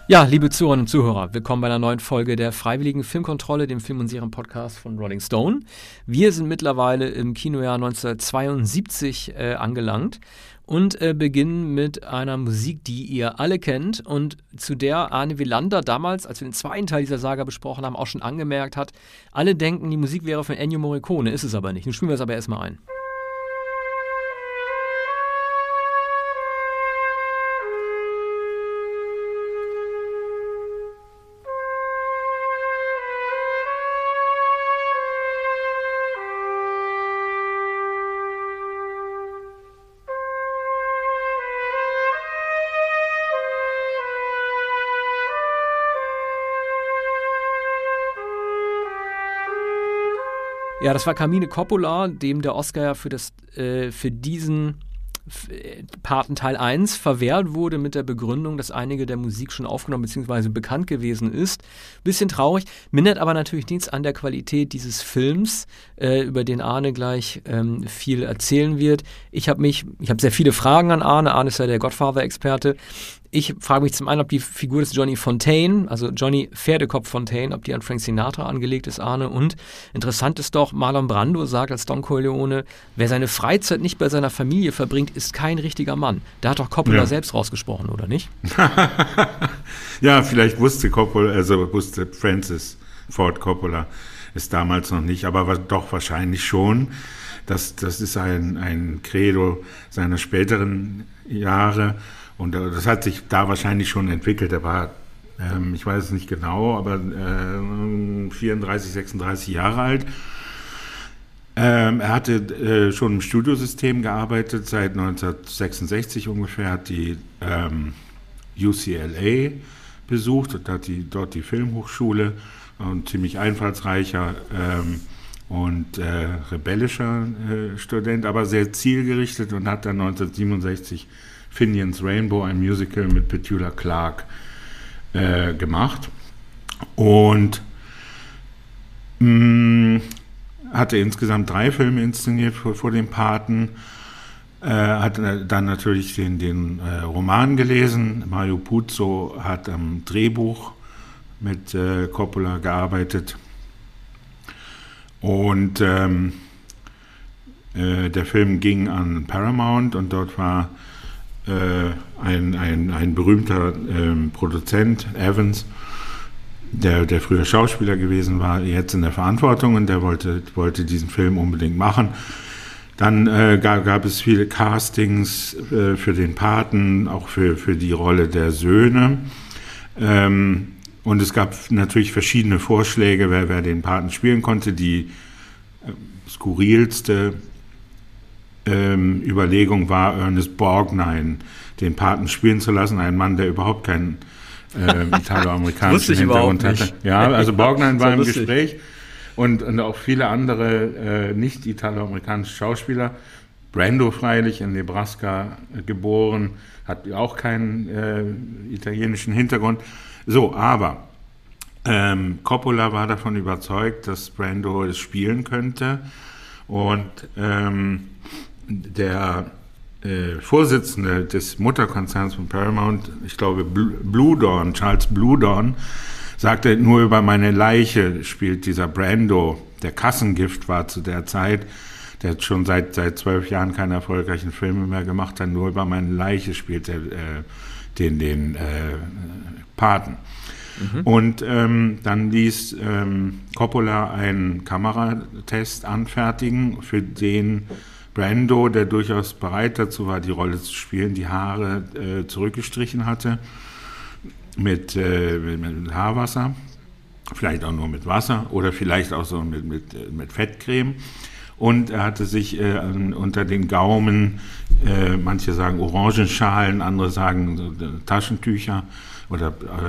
Ja, liebe Zuhörerinnen und Zuhörer, willkommen bei einer neuen Folge der Freiwilligen Filmkontrolle, dem Film- und Serien-Podcast von Rolling Stone. Wir sind mittlerweile im Kinojahr 1972 angelangt und beginnen mit einer Musik, die ihr alle kennt und zu der Arne Wielander damals, als wir den zweiten Teil dieser Saga besprochen haben, auch schon angemerkt hat, alle denken, die Musik wäre von Ennio Morricone, ist es aber nicht. Nun spielen wir es aber erstmal ein. Ja, das war Carmine Coppola, dem der Oscar ja für diesen Paten Teil 1 verwehrt wurde mit der Begründung, dass einige der Musik schon aufgenommen bzw. bekannt gewesen ist. Bisschen traurig, mindert aber natürlich nichts an der Qualität dieses Films, über den Arne gleich viel erzählen wird. Ich habe sehr viele Fragen an Arne. Arne ist ja der Godfather-Experte. Ich frage mich zum einen, ob die Figur des Johnny Fontane, also Johnny Pferdekopf Fontane, ob die an Frank Sinatra angelegt ist, Arne. Und interessant ist doch, Marlon Brando sagt als Don Corleone, wer seine Freizeit nicht bei seiner Familie verbringt, ist kein richtiger Mann. Da hat doch Coppola selbst rausgesprochen, oder nicht? Ja, vielleicht wusste Francis Ford Coppola es damals noch nicht, aber doch wahrscheinlich schon. Das ist ein Credo seiner späteren Jahre. Und das hat sich da wahrscheinlich schon entwickelt. Er war, ich weiß es nicht genau, aber 34, 36 Jahre alt. Er hatte schon im Studiosystem gearbeitet, seit 1966 ungefähr, hat die UCLA besucht und hat dort die Filmhochschule, ein ziemlich einfallsreicher und rebellischer Student, aber sehr zielgerichtet und hat dann 1967 Finian's Rainbow, ein Musical mit Petula Clark, gemacht und hatte insgesamt 3 Filme inszeniert vor dem Paten, hat dann natürlich den Roman gelesen. Mario Puzo hat am Drehbuch mit Coppola gearbeitet und der Film ging an Paramount und dort war ein berühmter Produzent, Evans, der früher Schauspieler gewesen war, jetzt in der Verantwortung und der wollte diesen Film unbedingt machen. Dann gab es viele Castings für den Paten, auch für die Rolle der Söhne. Und es gab natürlich verschiedene Vorschläge, wer den Paten spielen konnte. Die skurrilste Überlegung war, Ernest Borgnine den Paten spielen zu lassen, ein Mann, der überhaupt keinen italo-amerikanischen Hintergrund hatte. Ja, also Borgnine war im Gespräch und auch viele andere nicht italo-amerikanische Schauspieler. Brando freilich in Nebraska geboren, hat auch keinen italienischen Hintergrund. So, aber Coppola war davon überzeugt, dass Brando es spielen könnte und der Vorsitzende des Mutterkonzerns von Paramount, ich glaube Charles Bluedorn, sagte, nur über meine Leiche spielt dieser Brando, der Kassengift war zu der Zeit, der schon seit 12 Jahren keine erfolgreichen Filme mehr gemacht hat, nur über meine Leiche spielt er den Paten. Mhm. Und dann ließ Coppola einen Kameratest anfertigen, für den Brando, der durchaus bereit dazu war, die Rolle zu spielen, die Haare zurückgestrichen hatte mit Haarwasser, vielleicht auch nur mit Wasser oder vielleicht auch so mit Fettcreme. Und er hatte sich unter den Gaumen, manche sagen Orangenschalen, andere sagen Taschentücher oder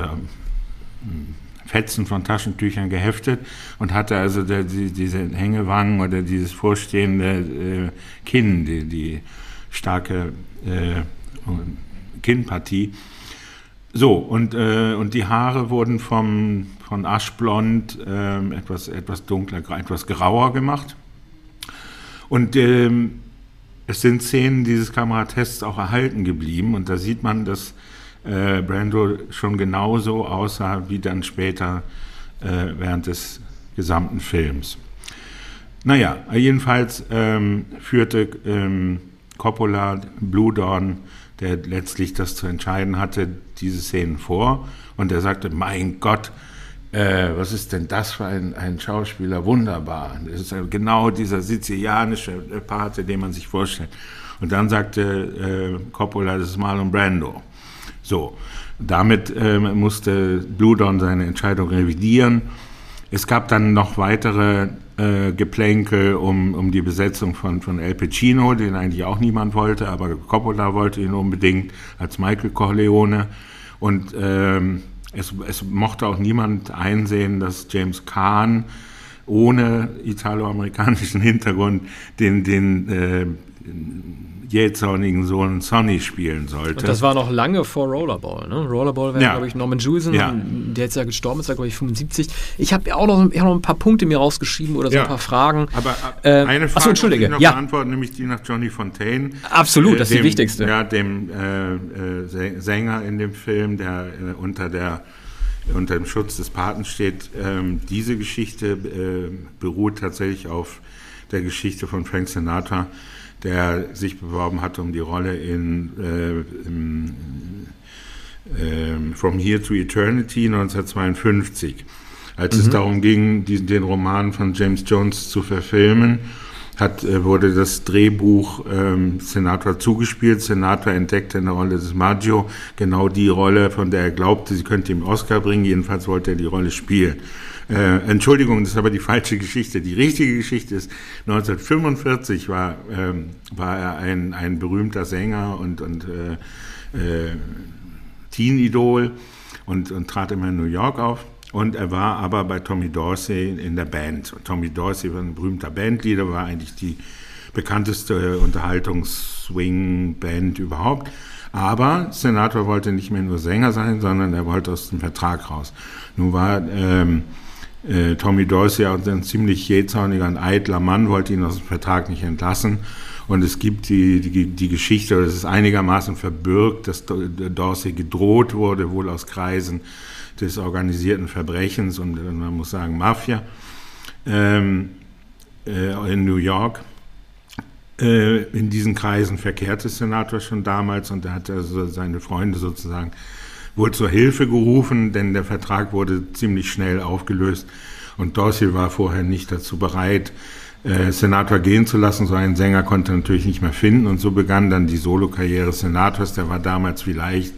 Fetzen von Taschentüchern geheftet und hatte also diese Hängewangen oder dieses vorstehende Kinn, die starke Kinnpartie. So, und die Haare wurden von aschblond etwas dunkler, etwas grauer gemacht. Und es sind Szenen dieses Kameratests auch erhalten geblieben und da sieht man, dass Brando schon genauso aussah wie dann später während des gesamten Films. Naja, jedenfalls führte Coppola Blue Dawn, der letztlich das zu entscheiden hatte, diese Szenen vor. Und er sagte, mein Gott, was ist denn das für ein Schauspieler? Wunderbar. Das ist genau dieser sizilianische Pate, den man sich vorstellt. Und dann sagte Coppola, das ist Marlon Brando. So, damit musste Blue Dawn seine Entscheidung revidieren. Es gab dann noch weitere Geplänkel um die Besetzung von Al Pacino, den eigentlich auch niemand wollte, aber Coppola wollte ihn unbedingt als Michael Corleone. Und es mochte auch niemand einsehen, dass James Caan ohne italoamerikanischen Hintergrund den jähzornigen Sohn Sonny spielen sollte. Und das war noch lange vor Rollerball, ne? Rollerball wäre, glaube ich, Norman Jewison, der jetzt ja gestorben ist, glaube ich, 75. Ich habe auch noch ein paar Punkte mir rausgeschrieben oder so ein paar Fragen. Aber eine Frage muss ich noch beantworten, nämlich die nach Johnny Fontane. Absolut, das ist die wichtigste. Ja, dem Sänger in dem Film, der unter dem Schutz des Paten steht. Diese Geschichte beruht tatsächlich auf der Geschichte von Frank Sinatra, der sich beworben hat um die Rolle in From Here to Eternity 1952. Als es darum ging, den Roman von James Jones zu verfilmen, wurde das Drehbuch Sinatra zugespielt. Sinatra entdeckte in der Rolle des Maggio genau die Rolle, von der er glaubte, sie könnte ihm Oscar bringen. Jedenfalls wollte er die Rolle spielen. Entschuldigung, das ist aber die falsche Geschichte. Die richtige Geschichte ist, 1945 war er ein berühmter Sänger und Teen-Idol und trat immer in New York auf. Und er war aber bei Tommy Dorsey in der Band. Und Tommy Dorsey war ein berühmter Bandleader, war eigentlich die bekannteste Unterhaltungs-Swing-Band überhaupt. Aber Sinatra wollte nicht mehr nur Sänger sein, sondern er wollte aus dem Vertrag raus. Nun war Tommy Dorsey auch ein ziemlich jähzorniger und eitler Mann, wollte ihn aus dem Vertrag nicht entlassen. Und es gibt die Geschichte, oder es ist einigermaßen verbürgt, dass Dorsey gedroht wurde, wohl aus Kreisen des organisierten Verbrechens und man muss sagen Mafia in New York. In diesen Kreisen verkehrte Sinatra schon damals und er hat also seine Freunde sozusagen wohl zur Hilfe gerufen, denn der Vertrag wurde ziemlich schnell aufgelöst und Dorsey war vorher nicht dazu bereit, Sinatra gehen zu lassen. So einen Sänger konnte er natürlich nicht mehr finden und so begann dann die Solokarriere Sinatras. Der war damals vielleicht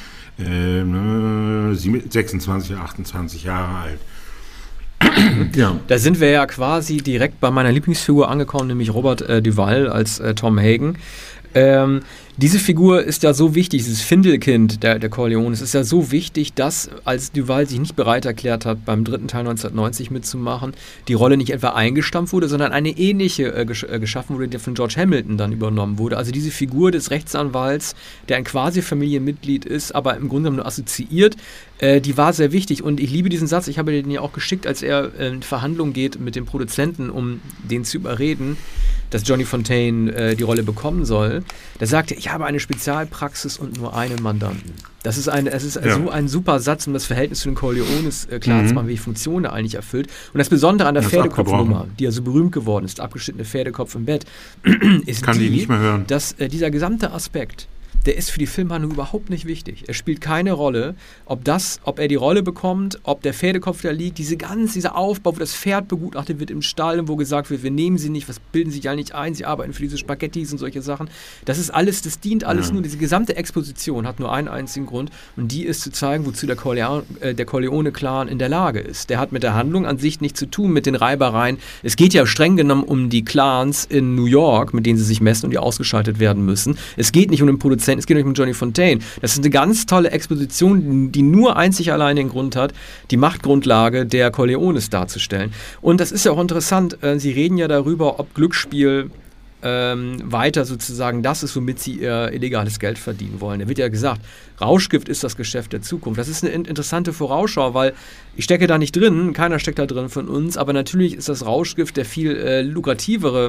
26, 28 Jahre alt. Ja. Da sind wir ja quasi direkt bei meiner Lieblingsfigur angekommen, nämlich Robert Duvall als Tom Hagen. Diese Figur ist ja so wichtig, dieses Findelkind der Corleones ist ja so wichtig, dass, als Duvall sich nicht bereit erklärt hat, beim dritten Teil 1990 mitzumachen, die Rolle nicht etwa eingestampft wurde, sondern eine ähnliche geschaffen wurde, die von George Hamilton dann übernommen wurde. Also diese Figur des Rechtsanwalts, der ein quasi Familienmitglied ist, aber im Grunde genommen nur assoziiert, die war sehr wichtig. Und ich liebe diesen Satz, ich habe den ja auch geschickt, als er in Verhandlungen geht mit dem Produzenten, um den zu überreden, dass Johnny Fontane die Rolle bekommen soll. Da sagte er, ich habe eine Spezialpraxis und nur einen Mandanten. Es ist so ein super Satz, um das Verhältnis zu den Corleones klar zu machen, welche Funktion er eigentlich erfüllt. Und das Besondere an der Pferdekopfnummer, die ja so berühmt geworden ist, abgeschnittene Pferdekopf im Bett, ist die nicht mehr hören. Dass dieser gesamte Aspekt, der ist für die Filmhandlung überhaupt nicht wichtig. Er spielt keine Rolle, ob er die Rolle bekommt, ob der Pferdekopf da liegt, dieser Aufbau, wo das Pferd begutachtet wird im Stall und wo gesagt wird, wir nehmen sie nicht, was bilden sie ja nicht ein, sie arbeiten für diese Spaghettis und solche Sachen. Das ist alles, das dient alles nur, diese gesamte Exposition hat nur einen einzigen Grund und die ist zu zeigen, wozu der Corleone-Clan in der Lage ist. Der hat mit der Handlung an sich nichts zu tun, mit den Reibereien. Es geht ja streng genommen um die Clans in New York, mit denen sie sich messen und die ausgeschaltet werden müssen. Es geht nicht um den Produzenten, es geht nicht um Johnny Fontane. Das ist eine ganz tolle Exposition, die nur einzig allein den Grund hat, die Machtgrundlage der Corleones darzustellen. Und das ist ja auch interessant, Sie reden ja darüber, ob Glücksspiel weiter sozusagen das ist, womit sie ihr illegales Geld verdienen wollen. Da wird ja gesagt, Rauschgift ist das Geschäft der Zukunft. Das ist eine interessante Vorausschau, weil ich stecke da nicht drin, keiner steckt da drin von uns, aber natürlich ist das Rauschgift der viel lukrativere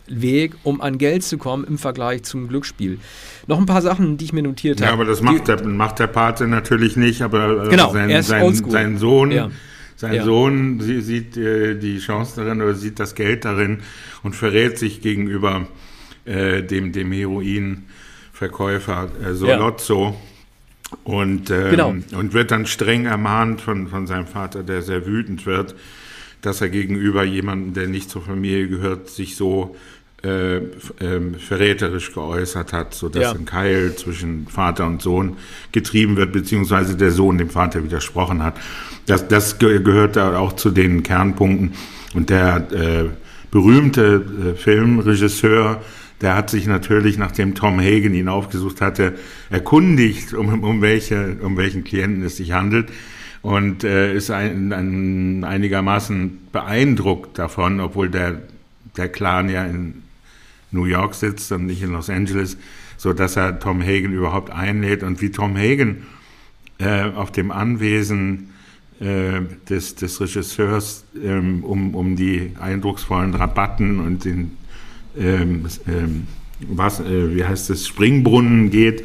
Weg, um an Geld zu kommen im Vergleich zum Glücksspiel. Noch ein paar Sachen, die ich mir notiert habe. Ja, aber das macht der Pate natürlich nicht, aber genau, sein Sohn... Ja. Sein Sohn sieht die Chance darin oder sieht das Geld darin und verrät sich gegenüber dem Heroinverkäufer Solozzo und wird dann streng ermahnt von seinem Vater, der sehr wütend wird, dass er gegenüber jemandem, der nicht zur Familie gehört, sich so verräterisch geäußert hat, sodass ein Keil zwischen Vater und Sohn getrieben wird, beziehungsweise der Sohn dem Vater widersprochen hat. Das gehört da auch zu den Kernpunkten. Und der berühmte Filmregisseur, der hat sich natürlich, nachdem Tom Hagen ihn aufgesucht hatte, erkundigt, um welchen Klienten es sich handelt. Und ist einigermaßen beeindruckt davon, obwohl der Clan ja in New York sitzt und nicht in Los Angeles, so dass er Tom Hagen überhaupt einlädt und wie Tom Hagen auf dem Anwesen des Regisseurs um die eindrucksvollen Rabatten und den Springbrunnen geht,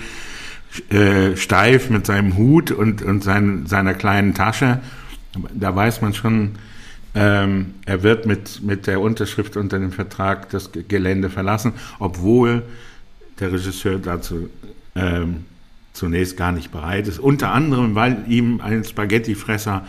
steif mit seinem Hut und seiner kleinen Tasche. Da weiß man schon, er wird mit der Unterschrift unter dem Vertrag das Gelände verlassen, obwohl der Regisseur dazu zunächst gar nicht bereit ist. Unter anderem, weil ihm ein Spaghettifresser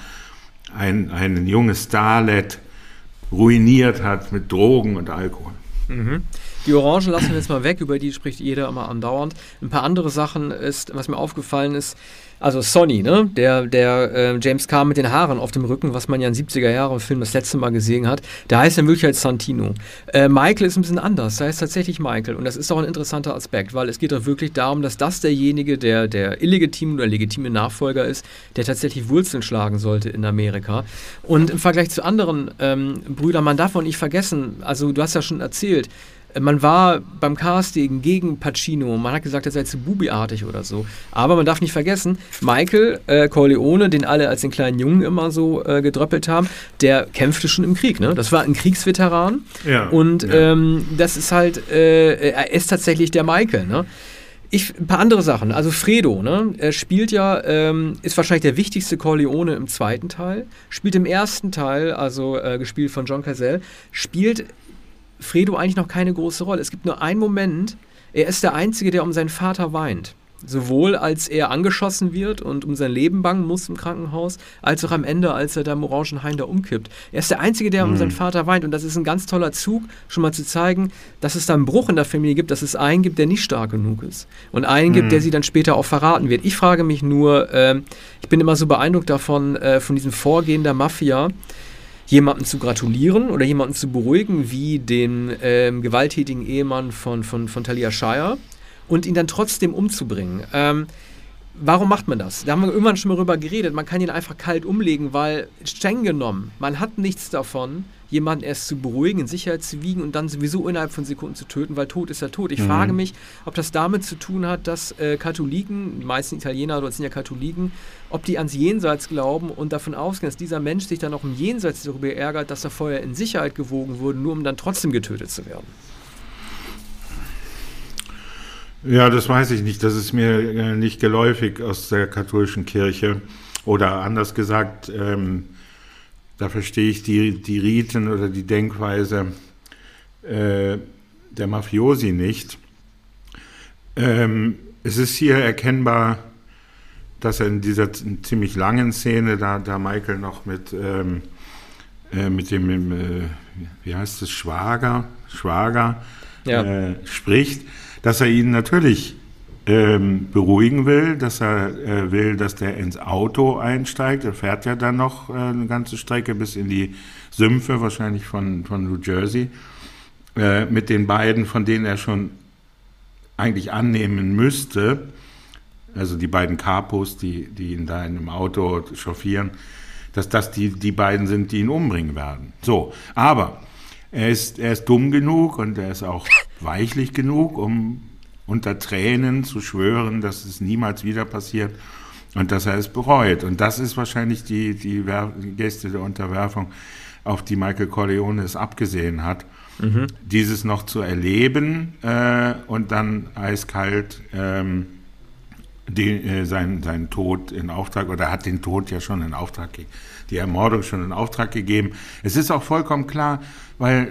ein junges Starlet ruiniert hat mit Drogen und Alkohol. Mhm. Die Orangen lassen wir jetzt mal weg, über die spricht jeder immer andauernd. Ein paar andere Sachen ist, was mir aufgefallen ist, also Sonny, ne? Der James Caan mit den Haaren auf dem Rücken, was man ja in 70er-Jahre-Film das letzte Mal gesehen hat, der heißt dann wirklich als Santino. Michael ist ein bisschen anders, der heißt tatsächlich Michael und das ist auch ein interessanter Aspekt, weil es geht doch wirklich darum, dass das derjenige, der illegitime oder legitime Nachfolger ist, der tatsächlich Wurzeln schlagen sollte in Amerika. Und im Vergleich zu anderen Brüdern, man darf auch nicht vergessen, also du hast ja schon erzählt, man war beim Casting gegen Pacino, man hat gesagt, er sei zu bubiartig oder so. Aber man darf nicht vergessen, Michael Corleone, den alle als den kleinen Jungen immer so gedröppelt haben, der kämpfte schon im Krieg, ne? Das war ein Kriegsveteran. Ja, und das ist halt, er ist tatsächlich der Michael, ne? Ein paar andere Sachen. Also Fredo, ne? Er spielt ja, ist wahrscheinlich der wichtigste Corleone im zweiten Teil, spielt im ersten Teil, also gespielt von John Cazale, spielt Fredo eigentlich noch keine große Rolle. Es gibt nur einen Moment, er ist der Einzige, der um seinen Vater weint. Sowohl als er angeschossen wird und um sein Leben bangen muss im Krankenhaus, als auch am Ende, als er da im Orangenhain da umkippt. Er ist der Einzige, der um seinen Vater weint und das ist ein ganz toller Zug, schon mal zu zeigen, dass es da einen Bruch in der Familie gibt, dass es einen gibt, der nicht stark genug ist und einen gibt, der sie dann später auch verraten wird. Ich frage mich nur, ich bin immer so beeindruckt davon, von diesem Vorgehen der Mafia, jemanden zu gratulieren oder jemanden zu beruhigen, wie den gewalttätigen Ehemann von Talia Shire und ihn dann trotzdem umzubringen. Warum macht man das? Da haben wir irgendwann schon mal drüber geredet. Man kann ihn einfach kalt umlegen, weil streng genommen, man hat nichts davon, jemanden erst zu beruhigen, in Sicherheit zu wiegen und dann sowieso innerhalb von Sekunden zu töten, weil tot ist ja tot. Ich frage mich, ob das damit zu tun hat, dass Katholiken, die meisten Italiener dort sind ja Katholiken, ob die ans Jenseits glauben und davon ausgehen, dass dieser Mensch sich dann auch im Jenseits darüber ärgert, dass er vorher in Sicherheit gewogen wurde, nur um dann trotzdem getötet zu werden. Ja, das weiß ich nicht. Das ist mir nicht geläufig aus der katholischen Kirche. Oder anders gesagt, da verstehe ich die Riten oder die Denkweise der Mafiosi nicht. Es ist hier erkennbar, dass er in dieser ziemlich langen Szene, da Michael noch mit dem, wie heißt es, Schwager spricht, dass er ihn natürlich beruhigen will, dass er will, dass der ins Auto einsteigt. Er fährt ja dann noch eine ganze Strecke bis in die Sümpfe, wahrscheinlich von New Jersey, mit den beiden, von denen er schon eigentlich annehmen müsste, also die beiden Capos, die ihn da in einem Auto chauffieren, dass das die beiden sind, die ihn umbringen werden. So, aber er ist dumm genug und er ist auch weichlich genug, um unter Tränen zu schwören, dass es niemals wieder passiert und dass er es bereut. Und das ist wahrscheinlich die Geste der Unterwerfung, auf die Michael Corleone es abgesehen hat, dieses noch zu erleben und dann eiskalt seinen Tod in Auftrag, oder hat den Tod ja schon in Auftrag gegeben, die Ermordung schon in Auftrag gegeben. Es ist auch vollkommen klar, weil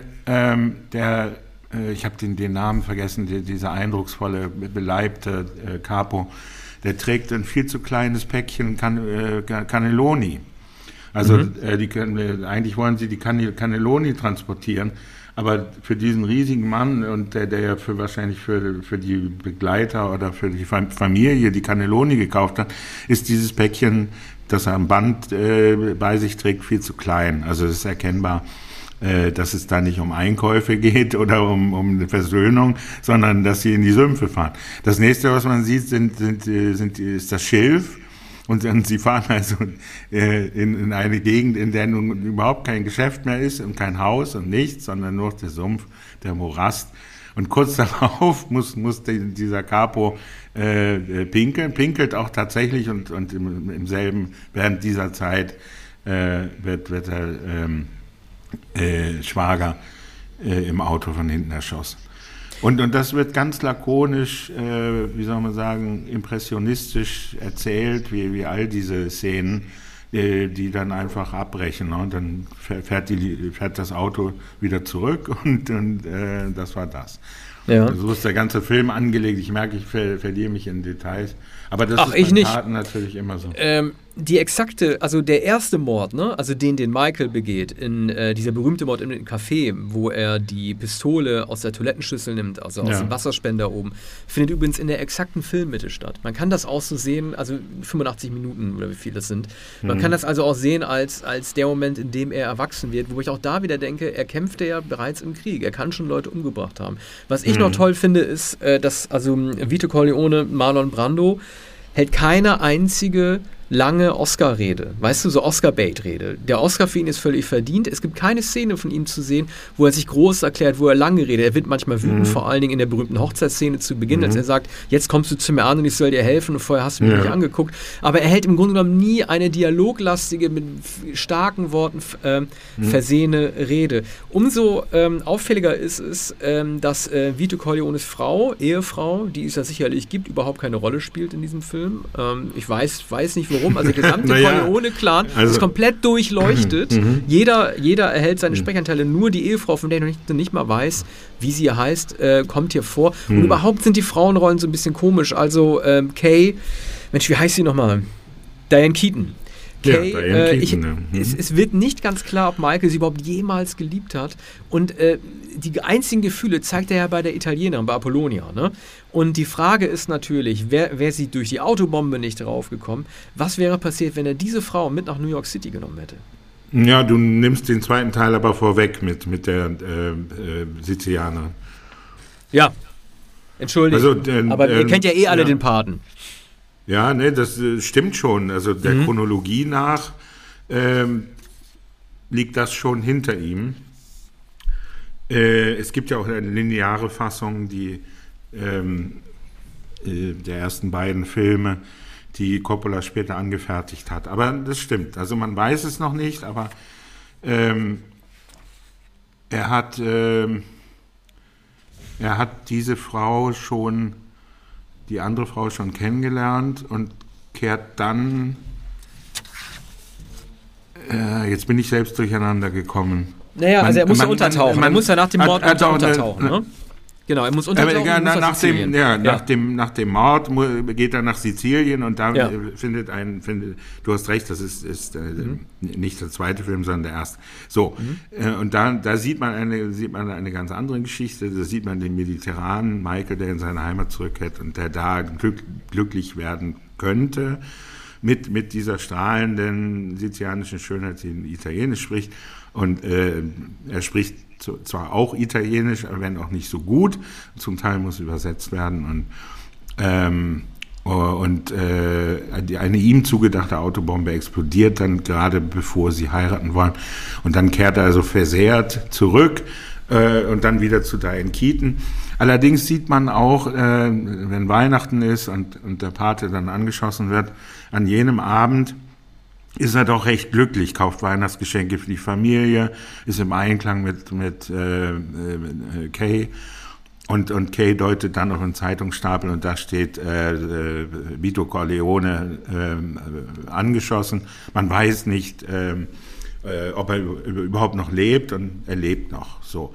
ich habe den Namen vergessen, dieser eindrucksvolle, beleibte Capo, der trägt ein viel zu kleines Päckchen Cannelloni. Also eigentlich wollen sie die Cannelloni transportieren, aber für diesen riesigen Mann, und der ja wahrscheinlich für die Begleiter oder für die Familie die Cannelloni gekauft hat, ist dieses Päckchen, das er am Band bei sich trägt, viel zu klein. Also es ist erkennbar, dass es da nicht um Einkäufe geht oder um eine Versöhnung, sondern dass sie in die Sümpfe fahren. Das nächste, was man sieht, ist das Schilf. Und sie fahren also in eine Gegend, in der nun überhaupt kein Geschäft mehr ist und kein Haus und nichts, sondern nur der Sumpf, der Morast. Und kurz darauf muss dieser Capo pinkelt auch tatsächlich und während dieser Zeit wird der Schwager im Auto von hinten erschossen. Und das wird ganz lakonisch, wie soll man sagen, impressionistisch erzählt, wie all diese Szenen, die dann einfach abbrechen. Ne? Und dann fährt das Auto wieder zurück und das war das. Ja. So ist der ganze Film angelegt. Ich merke, ich verliere mich in Details. Aber das ist bei Taten natürlich immer so. Die exakte, also der erste Mord, ne, also den Michael begeht, in dieser berühmte Mord im Café, wo er die Pistole aus der Toilettenschüssel nimmt, also aus dem Wasserspender oben, findet übrigens in der exakten Filmmitte statt. Man kann das auch so sehen, also 85 Minuten oder wie viel das sind. Man kann das also auch sehen als der Moment, in dem er erwachsen wird, wo ich auch da wieder denke, er kämpfte ja bereits im Krieg, er kann schon Leute umgebracht haben. Was ich noch toll finde, ist, dass also Vito Corleone, Marlon Brando, hält keine einzige lange Oscar-Rede, weißt du, so Oscar-Bait-Rede. Der Oscar für ihn ist völlig verdient. Es gibt keine Szene von ihm zu sehen, wo er sich groß erklärt, wo er lange redet. Er wird manchmal wütend, vor allen Dingen in der berühmten Hochzeitsszene zu Beginn, als er sagt, jetzt kommst du zu mir an und ich soll dir helfen und vorher hast du mich nicht angeguckt. Aber er hält im Grunde genommen nie eine dialoglastige, mit starken Worten versehene Rede. Umso auffälliger ist es, dass Vito Corleones Ehefrau, die es ja sicherlich gibt, überhaupt keine Rolle spielt in diesem Film. Ich weiß nicht, warum. Also der gesamte Corleone-Clan ist komplett durchleuchtet. Jeder erhält seine Sprechanteile. Nur die Ehefrau, von der ich noch nicht mal weiß, wie sie heißt, kommt hier vor. Und überhaupt sind die Frauenrollen so ein bisschen komisch. Also Kay, Mensch, wie heißt sie nochmal? Diane Keaton. Es wird nicht ganz klar, ob Michael sie überhaupt jemals geliebt hat. Und die einzigen Gefühle zeigt er ja bei der Italienerin, bei Apollonia. Ne? Und die Frage ist natürlich, wäre sie durch die Autobombe nicht draufgekommen? Was wäre passiert, wenn er diese Frau mit nach New York City genommen hätte? Ja, du nimmst den zweiten Teil aber vorweg mit der Sizilianerin. Ja, entschuldigt. Also, aber ihr kennt ja alle den Paten. Ja, ne, das stimmt schon. Also der Chronologie nach liegt das schon hinter ihm. Es gibt ja auch eine lineare Fassung, der ersten beiden Filme, die Coppola später angefertigt hat. Aber das stimmt. Also man weiß es noch nicht, aber er hat diese Frau schon, die andere Frau schon kennengelernt und kehrt dann, jetzt bin ich selbst durcheinander gekommen. Naja, also er muss ja untertauchen. Er muss ja nach dem Mord untertauchen, ne? Genau, er muss untertauchen. Nach dem Mord geht er nach Sizilien und da findet du hast recht, das ist nicht der zweite Film, sondern der erste. So, und da sieht man eine ganz andere Geschichte. Da sieht man den mediterranen Michael, der in seine Heimat zurückkehrt und der da glücklich werden könnte mit dieser strahlenden sizilianischen Schönheit, die Italienisch spricht. Und er spricht zwar auch Italienisch, aber wenn auch nicht so gut. Zum Teil muss übersetzt werden. Und eine ihm zugedachte Autobombe explodiert dann gerade bevor sie heiraten wollen. Und dann kehrt er also versehrt zurück und dann wieder zu Diane Keaton. Allerdings sieht man auch, wenn Weihnachten ist und der Pate dann angeschossen wird, an jenem Abend ist er doch recht glücklich, kauft Weihnachtsgeschenke für die Familie, ist im Einklang mit Kay. Und Kay deutet dann auf einen Zeitungsstapel und da steht Vito Corleone angeschossen. Man weiß nicht, ob er überhaupt noch lebt, und er lebt noch. So.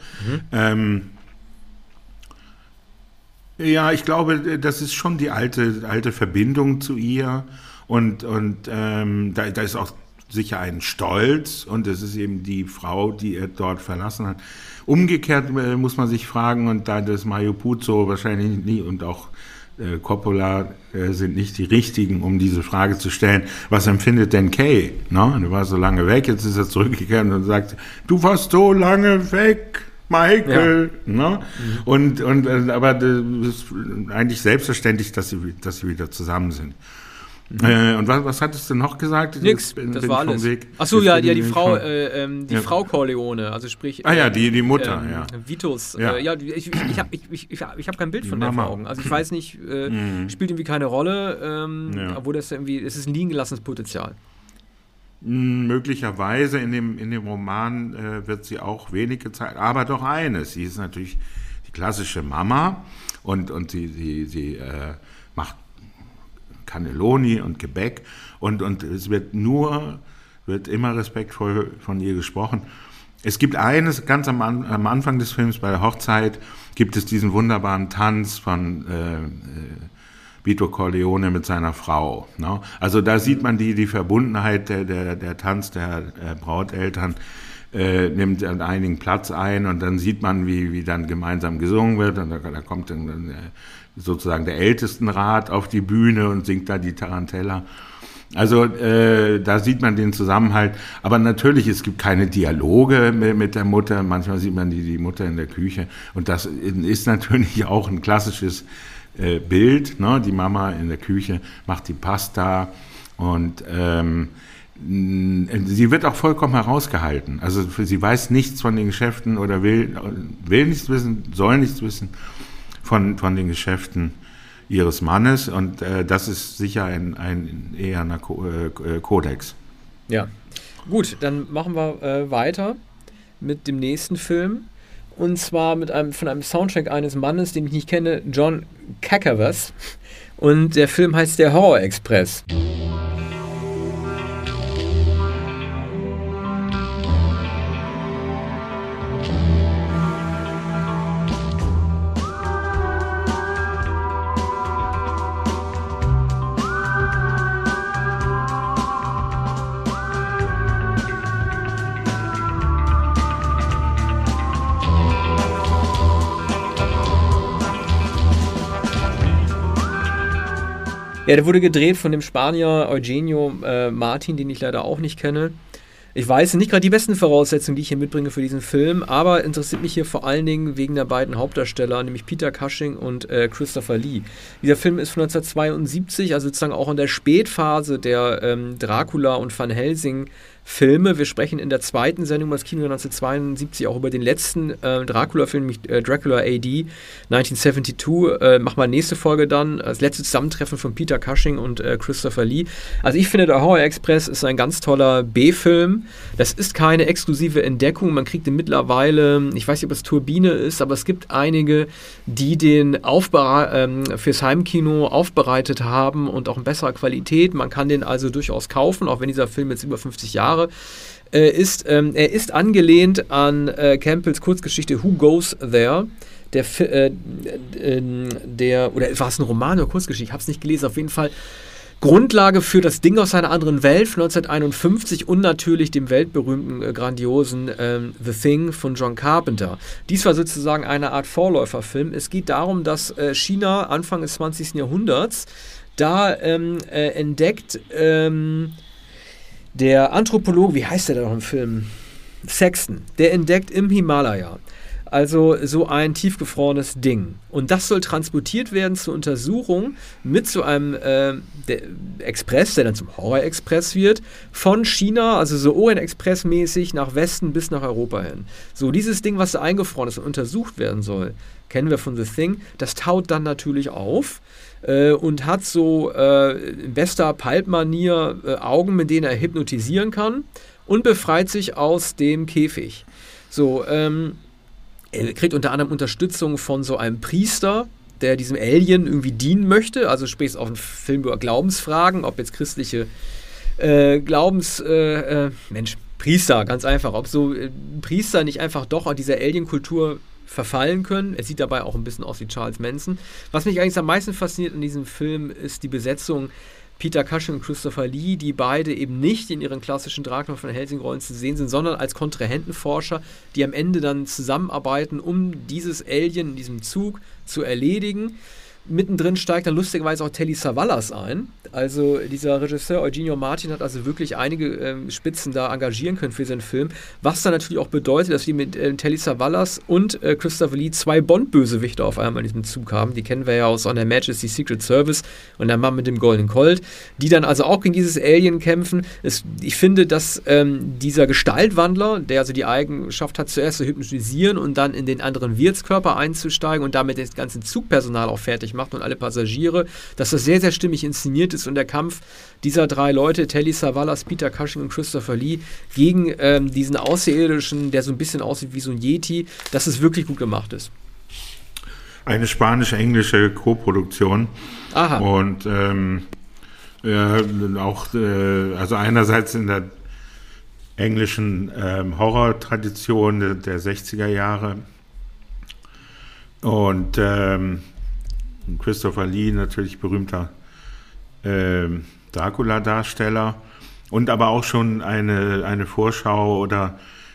Ja, ich glaube, das ist schon die alte Verbindung zu ihr, und da ist auch sicher ein Stolz, und es ist eben die Frau, die er dort verlassen hat. Umgekehrt muss man sich fragen, und da das Mario Puzo wahrscheinlich nie und auch Coppola sind nicht die Richtigen, um diese Frage zu stellen, was empfindet denn Kay? No? Er war so lange weg, jetzt ist er zurückgekehrt und sagt, du warst so lange weg, Michael. Ja. No? Und aber das ist eigentlich selbstverständlich, dass sie wieder zusammen sind. Und was hattest du noch gesagt? Nix, das war alles. Achso, ja, die Frau, Frau Corleone, also sprich... die Mutter, Vitos, ich hab kein Bild von der vor Augen. Also ich weiß nicht, spielt irgendwie keine Rolle, obwohl das irgendwie, es ist ein liegen gelassenes Potenzial. Möglicherweise in dem Roman wird sie auch wenig gezeigt, aber doch eines, sie ist natürlich die klassische Mama, und sie macht Cannelloni und Gebäck, und es wird immer respektvoll von ihr gesprochen. Es gibt eines, ganz am Anfang des Films, bei der Hochzeit, gibt es diesen wunderbaren Tanz von Vito Corleone mit seiner Frau. No? Also da sieht man die Verbundenheit, der Tanz der Brauteltern nimmt an einigen Platz ein, und dann sieht man, wie dann gemeinsam gesungen wird, und da kommt dann sozusagen der Ältestenrat auf die Bühne und singt da die Tarantella. Also da sieht man den Zusammenhalt. Aber natürlich, es gibt keine Dialoge mit der Mutter. Manchmal sieht man die Mutter in der Küche. Und das ist natürlich auch ein klassisches Bild. Ne? Die Mama in der Küche macht die Pasta, und sie wird auch vollkommen herausgehalten. Also sie weiß nichts von den Geschäften oder will nichts wissen, soll nichts wissen von den Geschäften ihres Mannes, und das ist sicher ein eherner Kodex. Ja, gut, dann machen wir weiter mit dem nächsten Film, und zwar von einem Soundtrack eines Mannes, den ich nicht kenne, John Kakavas, und der Film heißt Der Horror Express. Ja, der wurde gedreht von dem Spanier Eugenio Martin, den ich leider auch nicht kenne. Ich weiß nicht gerade die besten Voraussetzungen, die ich hier mitbringe für diesen Film, aber interessiert mich hier vor allen Dingen wegen der beiden Hauptdarsteller, nämlich Peter Cushing und Christopher Lee. Dieser Film ist von 1972, also sozusagen auch in der Spätphase der Dracula und Van Helsing Filme. Wir sprechen in der zweiten Sendung des Kino 1972 auch über den letzten Dracula-Film, nämlich Dracula AD 1972. Machen wir nächste Folge dann. Das letzte Zusammentreffen von Peter Cushing und Christopher Lee. Also ich finde, der Horror Express ist ein ganz toller B-Film. Das ist keine exklusive Entdeckung. Man kriegt den mittlerweile, ich weiß nicht, ob es Turbine ist, aber es gibt einige, die den fürs Heimkino aufbereitet haben und auch in besserer Qualität. Man kann den also durchaus kaufen, auch wenn dieser Film jetzt über 50 Jahre ist. Er ist angelehnt an Campbells Kurzgeschichte Who Goes There? Oder war es ein Roman oder Kurzgeschichte? Ich habe es nicht gelesen. Auf jeden Fall Grundlage für Das Ding aus einer anderen Welt von 1951 und natürlich dem weltberühmten, grandiosen The Thing von John Carpenter. Dies war sozusagen eine Art Vorläuferfilm. Es geht darum, dass China Anfang des 20. Jahrhunderts da entdeckt der Anthropologe, wie heißt der da noch im Film? Sexton, der entdeckt im Himalaya Also so ein tiefgefrorenes Ding. Und das soll transportiert werden zur Untersuchung mit so einem Express, der dann zum Horror-Express wird, von China, also so Orient-Express-mäßig nach Westen bis nach Europa hin. So, dieses Ding, was da eingefroren ist und untersucht werden soll, kennen wir von The Thing, das taut dann natürlich auf und hat so in bester Pulp-Manier Augen, mit denen er hypnotisieren kann und befreit sich aus dem Käfig. So, er kriegt unter anderem Unterstützung von so einem Priester, der diesem Alien irgendwie dienen möchte. Also sprich auch ein Film über Glaubensfragen, ob jetzt christliche Priester, ganz einfach. Ob so Priester nicht einfach doch an dieser Alien-Kultur verfallen können. Er sieht dabei auch ein bisschen aus wie Charles Manson. Was mich eigentlich am meisten fasziniert in diesem Film, ist die Besetzung Peter Cushing und Christopher Lee, die beide eben nicht in ihren klassischen Dracula von Helsing-Rollen zu sehen sind, sondern als Kontrahentenforscher, die am Ende dann zusammenarbeiten, um dieses Alien in diesem Zug zu erledigen. Mittendrin steigt dann lustigerweise auch Telly Savalas ein. Also dieser Regisseur Eugenio Martin hat also wirklich einige Spitzen da engagieren können für seinen Film, was dann natürlich auch bedeutet, dass wir mit Telly Savalas und Christopher Lee 2 Bond-Bösewichte auf einmal in diesem Zug haben. Die kennen wir ja aus On Her Majesty's Secret Service und der Mann mit dem Golden Colt, die dann also auch gegen dieses Alien kämpfen. Ich finde, dass dieser Gestaltwandler, der also die Eigenschaft hat, zuerst zu hypnotisieren und dann in den anderen Wirtskörper einzusteigen und damit das ganze Zugpersonal auch fertig macht und alle Passagiere, dass das sehr, sehr stimmig inszeniert ist und der Kampf dieser 3 Leute, Telly Savalas, Peter Cushing und Christopher Lee, gegen diesen Außerirdischen, der so ein bisschen aussieht wie so ein Yeti, dass es wirklich gut gemacht ist. Eine spanisch-englische Koproduktion. Aha. Und also einerseits in der englischen Horror-Tradition der 60er Jahre und Christopher Lee, natürlich berühmter Dracula-Darsteller und aber auch schon eine Vorschau oder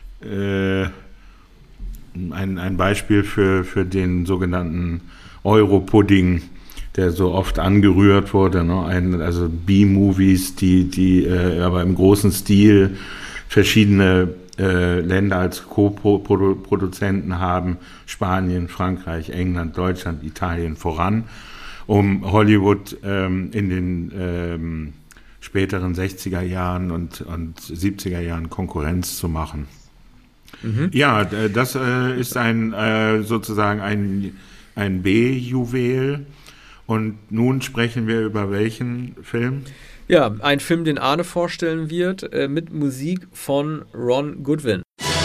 ein Beispiel für den sogenannten Euro-Pudding, der so oft angerührt wurde, ne? Also B-Movies, die aber im großen Stil verschiedene Länder als Co-Produzenten haben, Spanien, Frankreich, England, Deutschland, Italien voran, um Hollywood in den späteren 60er Jahren und 70er Jahren Konkurrenz zu machen. Mhm. Ja, das ist sozusagen ein B-Juwel. Und nun sprechen wir über welchen Film? Ja, ein Film, den Arne vorstellen wird, mit Musik von Ron Goodwin.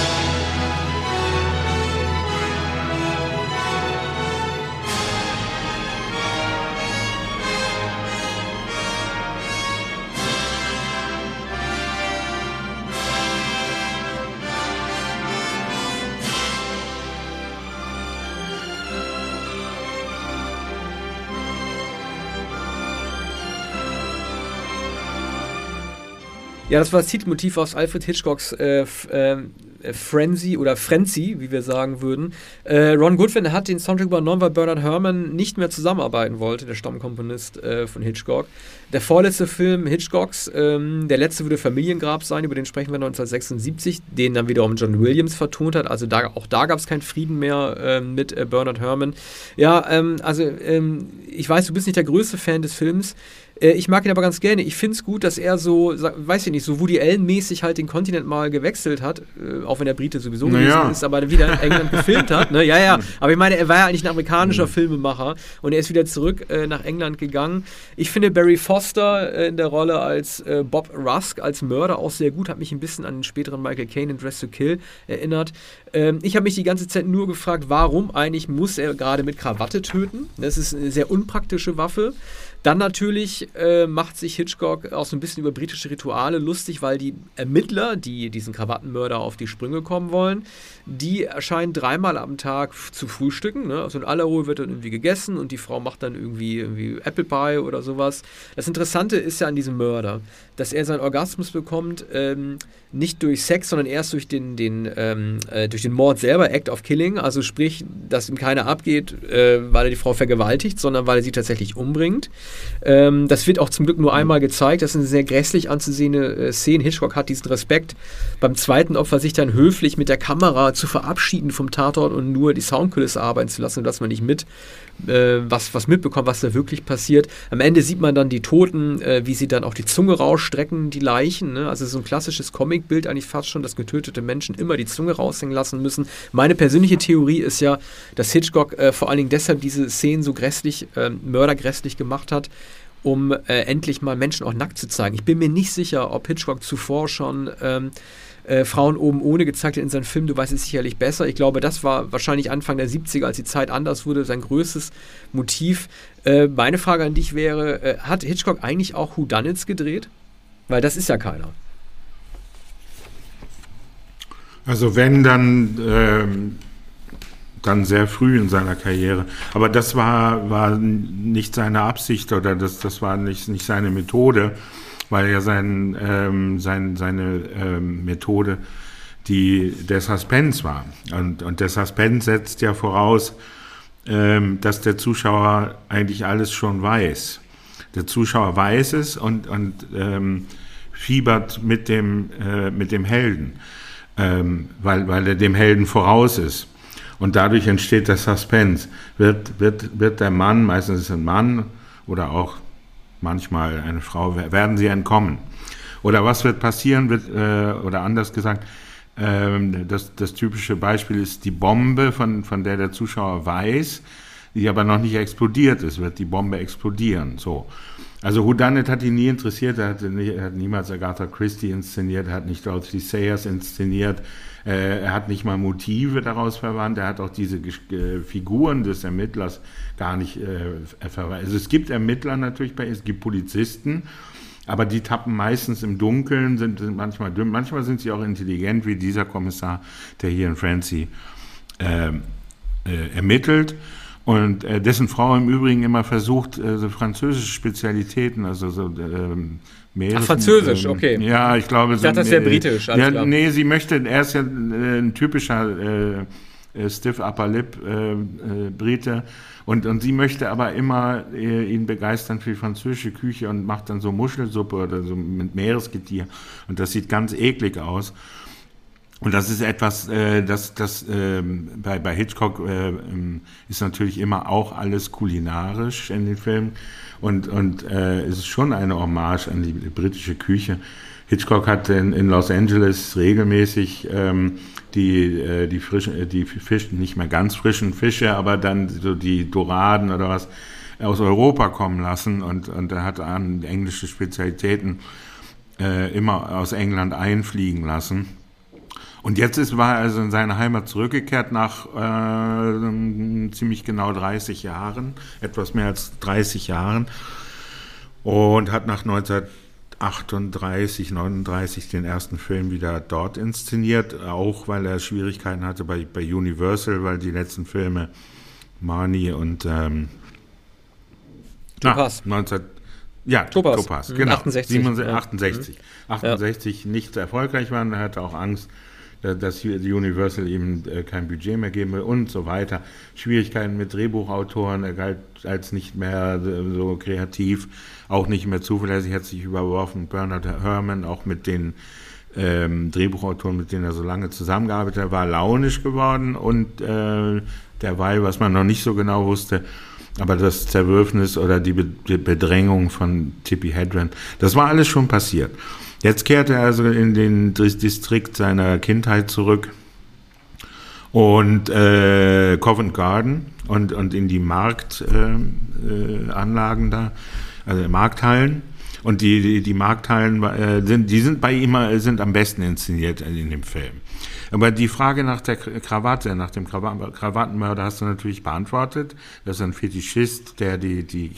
Ja, das war das Titelmotiv aus Alfred Hitchcocks Frenzy oder Frenzy, wie wir sagen würden. Ron Goodwin hat den Soundtrack übernommen, weil Bernard Herrmann nicht mehr zusammenarbeiten wollte, der Stammkomponist von Hitchcock. Der vorletzte Film Hitchcocks, der letzte würde Familiengrab sein, über den sprechen wir 1976, den dann wiederum John Williams vertont hat. Also auch da gab es keinen Frieden mehr mit Bernard Herrmann. Ja, ich weiß, du bist nicht der größte Fan des Films. Ich mag ihn aber ganz gerne. Ich finde es gut, dass er so, weiß ich nicht, so Woody Allen-mäßig halt den Kontinent mal gewechselt hat, auch wenn der Brite sowieso gewesen ist, aber wieder in England gefilmt hat. Ne? Ja. Aber ich meine, er war ja eigentlich ein amerikanischer Filmemacher und er ist wieder zurück nach England gegangen. Ich finde Barry Foster in der Rolle als Bob Rusk, als Mörder auch sehr gut, hat mich ein bisschen an den späteren Michael Caine in Dress to Kill erinnert. Ich habe mich die ganze Zeit nur gefragt, warum eigentlich muss er gerade mit Krawatte töten? Das ist eine sehr unpraktische Waffe. Dann natürlich macht sich Hitchcock auch so ein bisschen über britische Rituale lustig, weil die Ermittler, die diesen Krawattenmörder auf die Sprünge kommen wollen, die erscheinen 3-mal am Tag zu frühstücken. Ne? Also in aller Ruhe wird dann irgendwie gegessen und die Frau macht dann irgendwie Apple Pie oder sowas. Das Interessante ist ja an diesem Mörder, dass er seinen Orgasmus bekommt, nicht durch Sex, sondern erst durch den Mord selber, Act of Killing, also sprich, dass ihm keiner abgeht, weil er die Frau vergewaltigt, sondern weil er sie tatsächlich umbringt. Das das wird auch zum Glück nur einmal gezeigt. Das ist eine sehr grässlich anzusehende Szene. Hitchcock hat diesen Respekt, beim zweiten Opfer sich dann höflich mit der Kamera zu verabschieden vom Tatort und nur die Soundkulisse arbeiten zu lassen, dass man nicht was mitbekommt, was da wirklich passiert. Am Ende sieht man dann die Toten, wie sie dann auch die Zunge rausstrecken, die Leichen. Ne? Also so ein klassisches Comicbild eigentlich fast schon, dass getötete Menschen immer die Zunge raushängen lassen müssen. Meine persönliche Theorie ist ja, dass Hitchcock vor allen Dingen deshalb diese Szenen so grässlich, mördergrässlich gemacht hat, um endlich mal Menschen auch nackt zu zeigen. Ich bin mir nicht sicher, ob Hitchcock zuvor schon Frauen oben ohne gezeigt hat in seinem Film, du weißt es sicherlich besser. Ich glaube, das war wahrscheinlich Anfang der 70er, als die Zeit anders wurde, sein größtes Motiv. Meine Frage an dich wäre, hat Hitchcock eigentlich auch Whodunits gedreht? Weil das ist ja keiner. Also wenn, dann sehr früh in seiner Karriere. Aber das war nicht seine Absicht oder das war nicht seine Methode, weil ja seine Methode der Suspense war. Und der Suspense setzt ja voraus, dass der Zuschauer eigentlich alles schon weiß. Der Zuschauer weiß es und fiebert mit dem Helden, weil er dem Helden voraus ist. Und dadurch entsteht der Suspense. Wird der Mann, meistens ist es ein Mann oder auch manchmal eine Frau, werden sie entkommen? Oder was wird passieren, oder anders gesagt, das typische Beispiel ist die Bombe, von der Zuschauer weiß, die aber noch nicht explodiert ist, wird die Bombe explodieren. So. Also Whodunit hat ihn nie interessiert, er hat niemals Agatha Christie inszeniert, er hat nicht Dorothy Sayers inszeniert, er hat nicht mal Motive daraus verwandt, er hat auch diese Figuren des Ermittlers gar nicht verwandt. Also es gibt Ermittler natürlich, es gibt Polizisten, aber die tappen meistens im Dunkeln, sind manchmal dumm, manchmal sind sie auch intelligent, wie dieser Kommissar, der hier in Francie ermittelt. Und dessen Frau im Übrigen immer versucht, so französische Spezialitäten, also so Französisch, okay. Ja, ich glaube... Ich dachte, das wäre britisch. Nee, sie möchte, er ist ja ein typischer Stiff Upper Lip Brite und sie möchte aber immer ihn begeistern für die französische Küche und macht dann so Muschelsuppe oder so mit Meeresgetier und das sieht ganz eklig aus. Und das ist etwas, bei Hitchcock ist natürlich immer auch alles kulinarisch in den Filmen und es ist schon eine Hommage an die britische Küche. Hitchcock hat in Los Angeles regelmäßig die Fische, nicht mehr ganz frischen Fische, aber dann so die Doraden oder was aus Europa kommen lassen und er hat an englische Spezialitäten immer aus England einfliegen lassen. Und jetzt war er also in seine Heimat zurückgekehrt nach ziemlich genau 30 Jahren, etwas mehr als 30 Jahren und hat nach 1938, 39 den ersten Film wieder dort inszeniert, auch weil er Schwierigkeiten hatte bei Universal, weil die letzten Filme Marnie und Topaz. Topaz, genau. 68 nicht erfolgreich waren, er hatte auch Angst, dass Universal ihm kein Budget mehr geben will und so weiter. Schwierigkeiten mit Drehbuchautoren, er galt als nicht mehr so kreativ, auch nicht mehr zuverlässig, hat sich überworfen. Bernard Herrmann, auch mit den Drehbuchautoren, mit denen er so lange zusammengearbeitet hat, war launisch geworden und derweil, was man noch nicht so genau wusste, aber das Zerwürfnis oder die Bedrängung von Tippi Hedren, das war alles schon passiert. Jetzt kehrt er also in den Distrikt seiner Kindheit zurück und Covent Garden und in die Marktanlagen da, also Markthallen. Und die Markthallen sind bei ihm sind am besten inszeniert in dem Film. Aber die Frage nach der Krawatte, nach dem Krawattenmörder hast du natürlich beantwortet. Das ist ein Fetischist, der die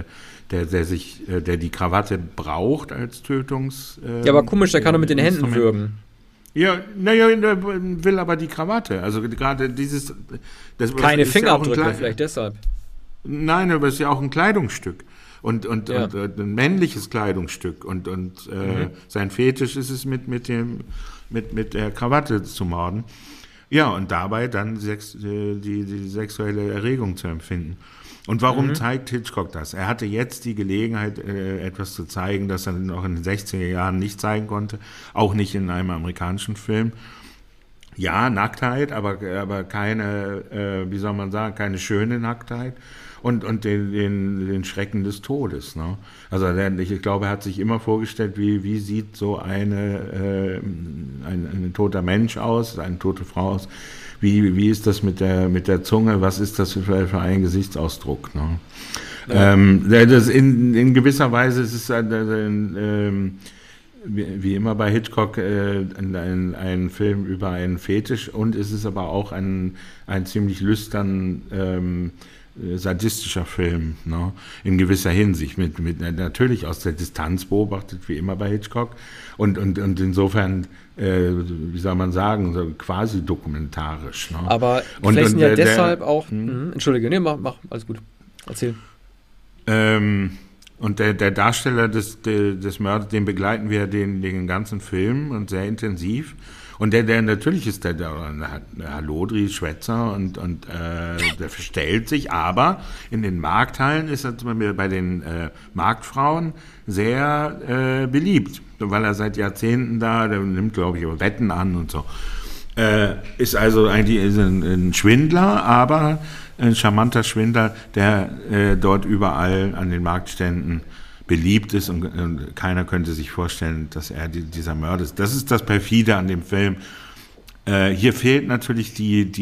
Krawatte braucht als Tötungs. Ja, aber komisch, der kann doch mit den Händen würgen. Ja, naja, will aber die Krawatte. Also gerade dieses. Keine Fingerabdrücke, vielleicht deshalb. Nein, aber es ist ja auch ein Kleidungsstück. Und ein männliches Kleidungsstück. Und sein Fetisch ist es, mit der Krawatte zu morden. Ja, und dabei dann die sexuelle Erregung zu empfinden. Und warum zeigt Hitchcock das? Er hatte jetzt die Gelegenheit, etwas zu zeigen, das er noch in den 60er Jahren nicht zeigen konnte, auch nicht in einem amerikanischen Film. Ja, Nacktheit, aber keine, wie soll man sagen, keine schöne Nacktheit und den Schrecken des Todes. Ne? Also ich glaube, er hat sich immer vorgestellt, wie sieht so ein toter Mensch aus, eine tote Frau aus. Wie ist das mit der Zunge? Was ist das für ein Gesichtsausdruck? Ne? Ja. Das in gewisser Weise ist es wie immer bei Hitchcock ein Film über einen Fetisch, und es ist aber auch ein ziemlich lüstern sadistischer Film, ne? In gewisser Hinsicht, mit natürlich aus der Distanz beobachtet, wie immer bei Hitchcock, und insofern, wie soll man sagen, so quasi dokumentarisch. Ne? Aber vielleicht sind ja deshalb auch, Entschuldige, nee, mach, alles gut, erzähl. Und der Darsteller des Mörders, den begleiten wir den ganzen Film und sehr intensiv. Und der natürlich ist der Hallodri, Schwätzer und der verstellt sich, aber in den Markthallen ist er zum Beispiel bei den Marktfrauen sehr beliebt, weil er seit Jahrzehnten der nimmt, glaube ich, Wetten an und so. Ist also eigentlich ein Schwindler, aber ein charmanter Schwindler, der dort überall an den Marktständen beliebt ist, und keiner könnte sich vorstellen, dass er dieser Mörder ist. Das ist das Perfide an dem Film. Hier fehlt natürlich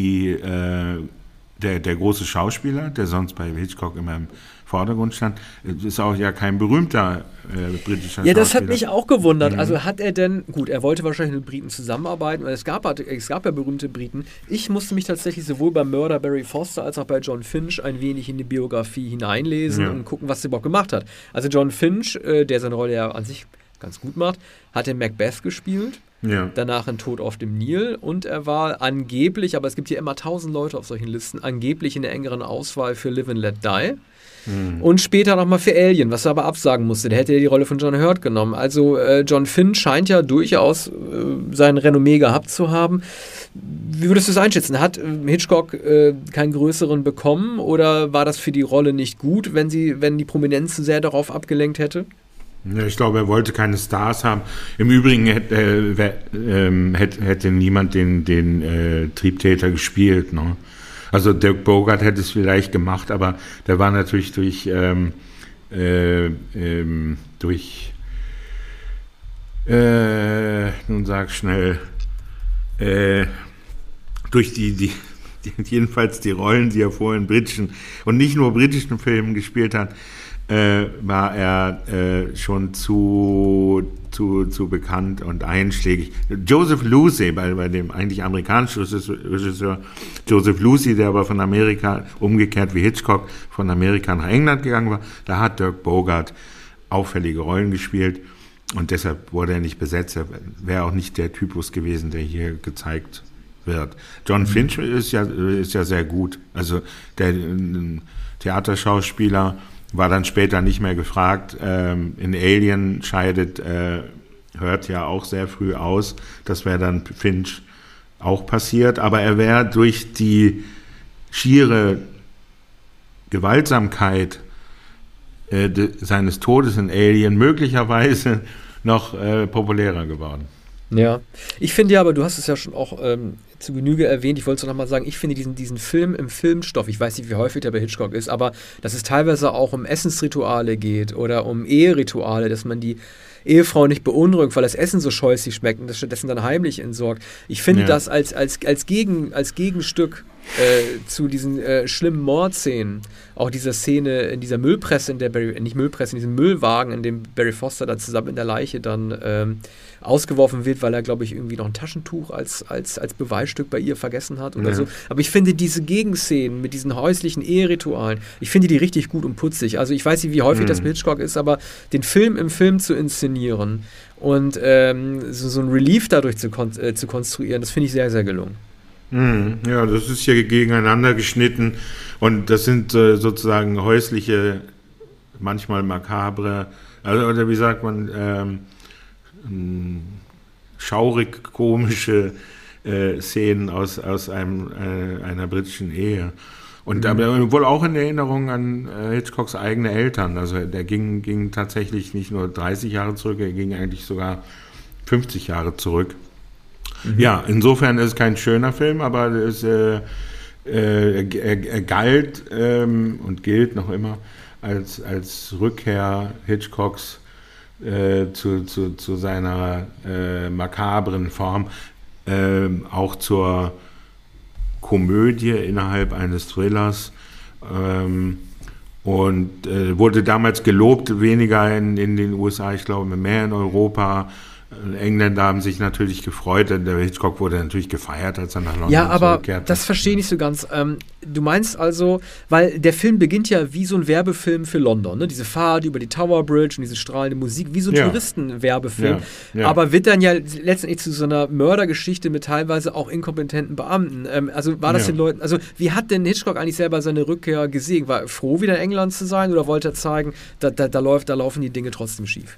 der große Schauspieler, der sonst bei Hitchcock immer im Vordergrund stand. Ist auch ja kein berühmter britischer Schauspieler. Ja, das hat mich auch gewundert. Also hat er denn, gut, er wollte wahrscheinlich mit Briten zusammenarbeiten, weil es gab ja berühmte Briten. Ich musste mich tatsächlich sowohl beim Mörder Barry Foster als auch bei John Finch ein wenig in die Biografie hineinlesen und gucken, was er überhaupt gemacht hat. Also John Finch, der seine Rolle ja an sich ganz gut macht, hat in Macbeth gespielt. Ja. Danach in Tod auf dem Nil, und er war angeblich, aber es gibt hier immer 1000 Leute auf solchen Listen, angeblich in der engeren Auswahl für Live and Let Die. Und später nochmal für Alien, was er aber absagen musste. Der hätte ja die Rolle von John Hurt genommen. Also John Finch scheint ja durchaus sein Renommee gehabt zu haben. Wie würdest du es einschätzen? Hat Hitchcock keinen größeren bekommen, oder war das für die Rolle nicht gut, wenn die Prominenz sehr darauf abgelenkt hätte? Ja, ich glaube, er wollte keine Stars haben. Im Übrigen hätte niemand den Triebtäter gespielt, ne? Also Dirk Bogarde hätte es vielleicht gemacht, aber der war natürlich durch nun sag schnell, durch jedenfalls die Rollen, die er vorher in britischen und nicht nur britischen Filmen gespielt hat, war er schon zu bekannt und einschlägig. Joseph Losey, bei dem eigentlich amerikanischen Regisseur Joseph Losey, der aber von Amerika, umgekehrt wie Hitchcock, von Amerika nach England gegangen war, da hat Dirk Bogarde auffällige Rollen gespielt, und deshalb wurde er nicht besetzt. Er wäre auch nicht der Typus gewesen, der hier gezeigt wird. John Finch ist ja sehr gut. Also der Theaterschauspieler war dann später nicht mehr gefragt. In Alien scheidet Hurt ja auch sehr früh aus. Das wäre dann Finch auch passiert. Aber er wäre durch die schiere Gewaltsamkeit seines Todes in Alien möglicherweise noch populärer geworden. Ja, ich finde ja, aber du hast es ja schon auch zu Genüge erwähnt, ich wollte es noch mal sagen, ich finde diesen Film im Filmstoff, ich weiß nicht, wie häufig der bei Hitchcock ist, aber dass es teilweise auch um Essensrituale geht oder um Eherituale, dass man die Ehefrau nicht beunruhigt, weil das Essen so scheußlich schmeckt und das stattdessen dann heimlich entsorgt. Ich finde das als Gegenstück zu diesen schlimmen Mordszenen, auch dieser Szene in dieser Müllpresse, in diesem Müllwagen, in dem Barry Foster da zusammen in der Leiche dann ausgeworfen wird, weil er, glaube ich, irgendwie noch ein Taschentuch als Beweisstück bei ihr vergessen hat oder so. Aber ich finde diese Gegenszenen mit diesen häuslichen Eheritualen, ich finde die richtig gut und putzig. Also ich weiß nicht, wie häufig das bei Hitchcock ist, aber den Film im Film zu inszenieren und so ein Relief dadurch zu konstruieren, das finde ich sehr, sehr gelungen. Ja, das ist hier gegeneinander geschnitten, und das sind sozusagen häusliche, manchmal makabre, oder wie sagt man, schaurig komische Szenen aus einer britischen Ehe. Und aber wohl auch in Erinnerung an Hitchcocks eigene Eltern. Also der ging tatsächlich nicht nur 30 Jahre zurück, er ging eigentlich sogar 50 Jahre zurück. Ja, insofern ist es kein schöner Film, aber er galt und gilt noch immer als Rückkehr Hitchcocks zu seiner makabren Form, auch zur Komödie innerhalb eines Thrillers, und wurde damals gelobt, weniger in den USA, ich glaube mehr in Europa. Engländer haben sich natürlich gefreut, denn der Hitchcock wurde natürlich gefeiert, als er nach London zurückkehrte. Ja, aber das verstehe ich nicht so ganz. Du meinst also, weil der Film beginnt ja wie so ein Werbefilm für London, ne? Diese Fahrt über die Tower Bridge und diese strahlende Musik, wie so ein Touristenwerbefilm. Ja. Aber wird dann ja letztendlich zu so einer Mördergeschichte mit teilweise auch inkompetenten Beamten. Also war das den Leuten, also wie hat denn Hitchcock eigentlich selber seine Rückkehr gesehen? War er froh, wieder in England zu sein, oder wollte er zeigen, da laufen die Dinge trotzdem schief?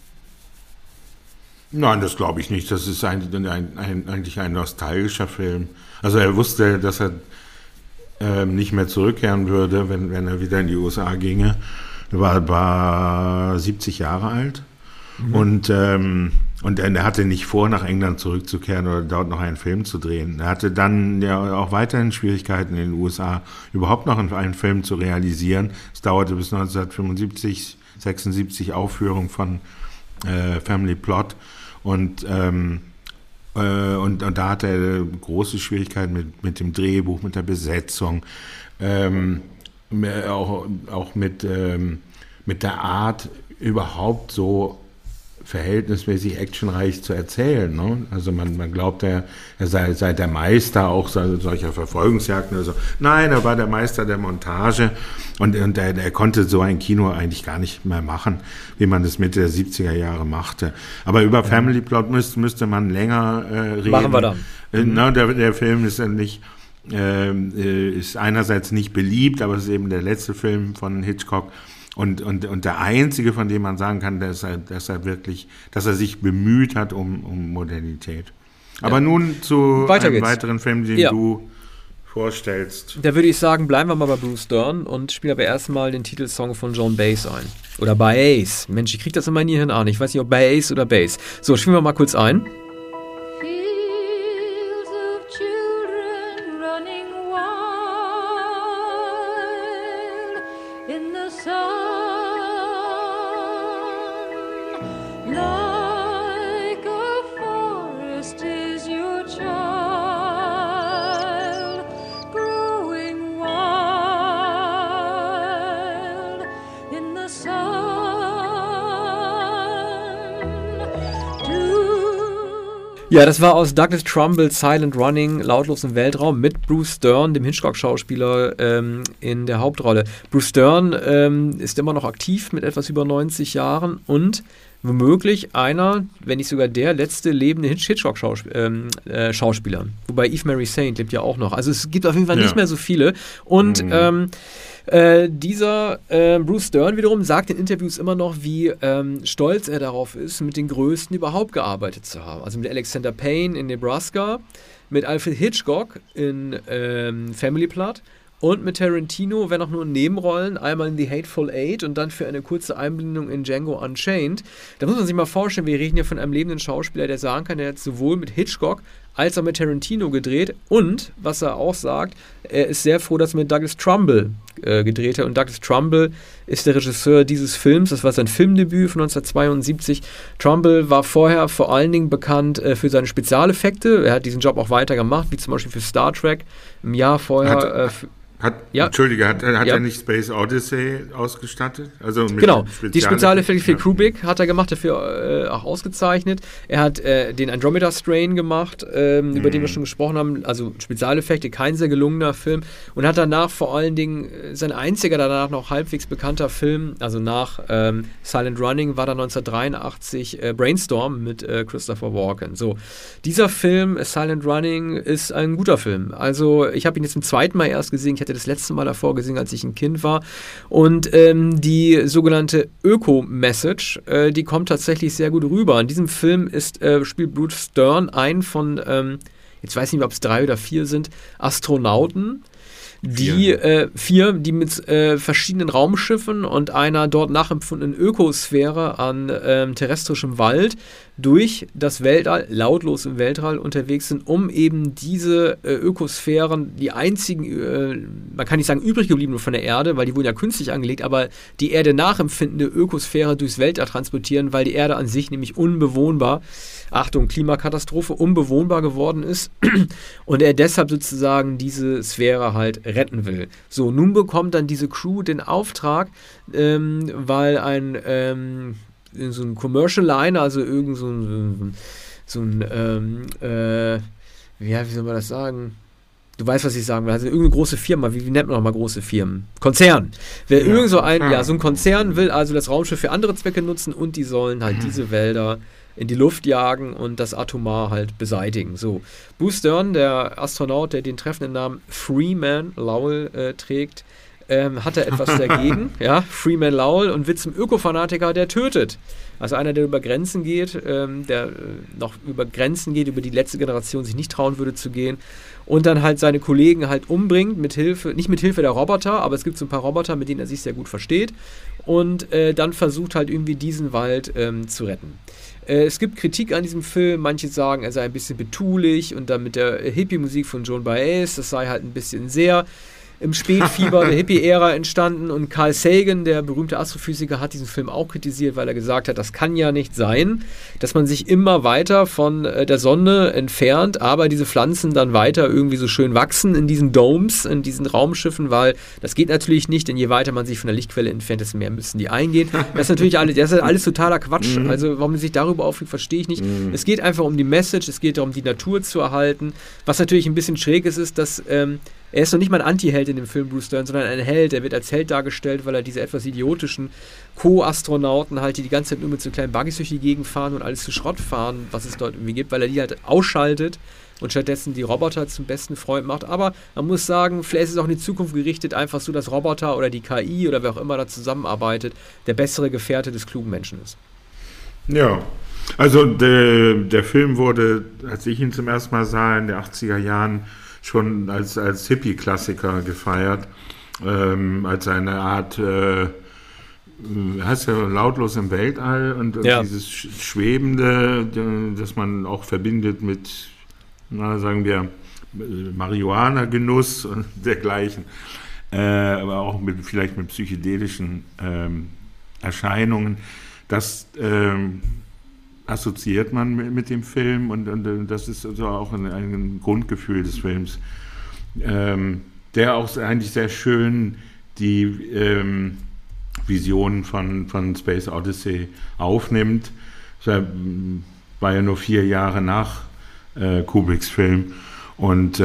Nein, das glaube ich nicht. Das ist eigentlich ein nostalgischer Film. Also er wusste, dass er nicht mehr zurückkehren würde, wenn er wieder in die USA ginge. Er war 70 Jahre alt. Und er hatte nicht vor, nach England zurückzukehren oder dort noch einen Film zu drehen. Er hatte dann ja auch weiterhin Schwierigkeiten in den USA, überhaupt noch einen Film zu realisieren. Es dauerte bis 1975, 76 Aufführung von Family Plot. Und da hatte er große Schwierigkeiten mit dem Drehbuch, mit der Besetzung, auch mit der Art, überhaupt so verhältnismäßig actionreich zu erzählen. Ne? Also man glaubt, er sei der Meister auch solcher Verfolgungsjagden. Also nein, er war der Meister der Montage, und er konnte so ein Kino eigentlich gar nicht mehr machen, wie man das Mitte der 70er Jahre machte. Aber über Family Plot müsste man länger reden. Machen wir dann. Der Film ist ist einerseits nicht beliebt, aber es ist eben der letzte Film von Hitchcock. Und der einzige, von dem man sagen kann, dass er sich bemüht hat um Modernität. Aber nun zu einem weiteren Film, den du vorstellst. Da würde ich sagen, bleiben wir mal bei Bruce Dern und spielen aber erstmal den Titelsong von Joan Baez ein. Oder Baez. Mensch, ich krieg das immer nie hin an. Ich weiß nicht, ob Baez oder Baez. So, spielen wir mal kurz ein. Ja, das war aus Douglas Trumbull's Silent Running, Lautlos im Weltraum, mit Bruce Dern, dem Hitchcock-Schauspieler, in der Hauptrolle. Bruce Dern ist immer noch aktiv mit etwas über 90 Jahren und womöglich einer, wenn nicht sogar der letzte lebende Hitchcock-Schauspieler. Wobei Eve Mary Saint lebt ja auch noch. Also es gibt auf jeden Fall nicht mehr so viele. Und dieser Bruce Dern wiederum sagt in Interviews immer noch, wie stolz er darauf ist, mit den Größten überhaupt gearbeitet zu haben. Also mit Alexander Payne in Nebraska, mit Alfred Hitchcock in Family Plot und mit Tarantino, wenn auch nur in Nebenrollen, einmal in The Hateful Eight und dann für eine kurze Einblendung in Django Unchained. Da muss man sich mal vorstellen, wir reden hier von einem lebenden Schauspieler, der sagen kann, der hat sowohl mit Hitchcock als auch mit Tarantino gedreht, und, was er auch sagt, er ist sehr froh, dass er mit Douglas Trumbull gedreht hat, und Douglas Trumbull ist der Regisseur dieses Films, das war sein Filmdebüt von 1972. Trumbull war vorher vor allen Dingen bekannt für seine Spezialeffekte, er hat diesen Job auch weiter gemacht, wie zum Beispiel für Star Trek im Jahr vorher. Entschuldige, hat er nicht Space Odyssey ausgestattet? Also mit genau, die Spezialeffekte für Kubrick hat er gemacht, dafür auch ausgezeichnet. Er hat den Andromeda Strain gemacht, über den wir schon gesprochen haben, also Spezialeffekte, kein sehr gelungener Film, und hat danach vor allen Dingen sein einziger danach noch halbwegs bekannter Film, also nach Silent Running, war dann 1983 Brainstorm mit Christopher Walken. So, dieser Film, Silent Running, ist ein guter Film. Also ich habe ihn jetzt zum zweiten Mal erst gesehen, ich hatte das letzte Mal davor gesehen, als ich ein Kind war. Und die sogenannte Öko-Message, die kommt tatsächlich sehr gut rüber. In diesem Film spielt Bruce Dern einen von jetzt weiß ich nicht mehr, ob es 3 oder 4 sind, Astronauten, die mit verschiedenen Raumschiffen und einer dort nachempfundenen Ökosphäre an terrestrischem Wald durch das Weltall, lautlos im Weltall unterwegs sind, um eben diese Ökosphären, die einzigen, man kann nicht sagen übrig gebliebenen von der Erde, weil die wurden ja künstlich angelegt, aber die Erde nachempfindende Ökosphäre durchs Weltall transportieren, weil die Erde an sich nämlich unbewohnbar, Achtung, Klimakatastrophe, unbewohnbar geworden ist und er deshalb sozusagen diese Sphäre halt retten will. So, nun bekommt dann diese Crew den Auftrag, weil so ein Commercial Liner, also irgend so ein wie soll man das sagen? Du weißt, was ich sagen will. Also irgendeine große Firma, wie nennt man nochmal große Firmen? Konzern. So ein Konzern will also das Raumschiff für andere Zwecke nutzen und die sollen halt diese Wälder in die Luft jagen und das atomar halt beseitigen. So, Bruce Dern, der Astronaut, der den treffenden Namen Freeman Lowell trägt, hat er etwas dagegen, ja, Freeman Lowell, und wird zum Ökofanatiker, der tötet. Also einer, der über Grenzen geht, über die letzte Generation sich nicht trauen würde zu gehen und dann halt seine Kollegen halt umbringt, nicht mit Hilfe der Roboter, aber es gibt so ein paar Roboter, mit denen er sich sehr gut versteht und dann versucht halt irgendwie diesen Wald zu retten. Es gibt Kritik an diesem Film, manche sagen, er sei ein bisschen betulich und dann mit der Hippie-Musik von Joan Baez, das sei halt ein bisschen sehr im Spätfieber der Hippie-Ära entstanden und Carl Sagan, der berühmte Astrophysiker, hat diesen Film auch kritisiert, weil er gesagt hat, das kann ja nicht sein, dass man sich immer weiter von der Sonne entfernt, aber diese Pflanzen dann weiter irgendwie so schön wachsen in diesen Domes, in diesen Raumschiffen, weil das geht natürlich nicht, denn je weiter man sich von der Lichtquelle entfernt, desto mehr müssen die eingehen. Das ist natürlich alles totaler Quatsch, also warum man sich darüber aufregt, verstehe ich nicht. Es geht einfach um die Message, es geht darum, die Natur zu erhalten. Was natürlich ein bisschen schräg ist, dass er ist noch nicht mal ein Anti-Held in dem Film Bruce Dern, sondern ein Held. Er wird als Held dargestellt, weil er diese etwas idiotischen Co-Astronauten halt, die die ganze Zeit nur mit so kleinen Buggys durch die Gegend fahren und alles zu Schrott fahren, was es dort irgendwie gibt, weil er die halt ausschaltet und stattdessen die Roboter zum besten Freund macht. Aber man muss sagen, vielleicht ist es auch in die Zukunft gerichtet, einfach so, dass Roboter oder die KI oder wer auch immer da zusammenarbeitet, der bessere Gefährte des klugen Menschen ist. Ja, also der Film wurde, als ich ihn zum ersten Mal sah, in den 80er Jahren, schon als Hippie-Klassiker gefeiert, als eine Art, heißt ja lautlos im Weltall und dieses Schwebende, das man auch verbindet mit, sagen wir, Marihuana-Genuss und dergleichen, aber auch vielleicht mit psychedelischen Erscheinungen, das assoziiert man mit dem Film und das ist also auch ein Grundgefühl des Films, der auch eigentlich sehr schön die Visionen von Space Odyssey aufnimmt. Das war ja nur 4 Jahre nach Kubricks Film und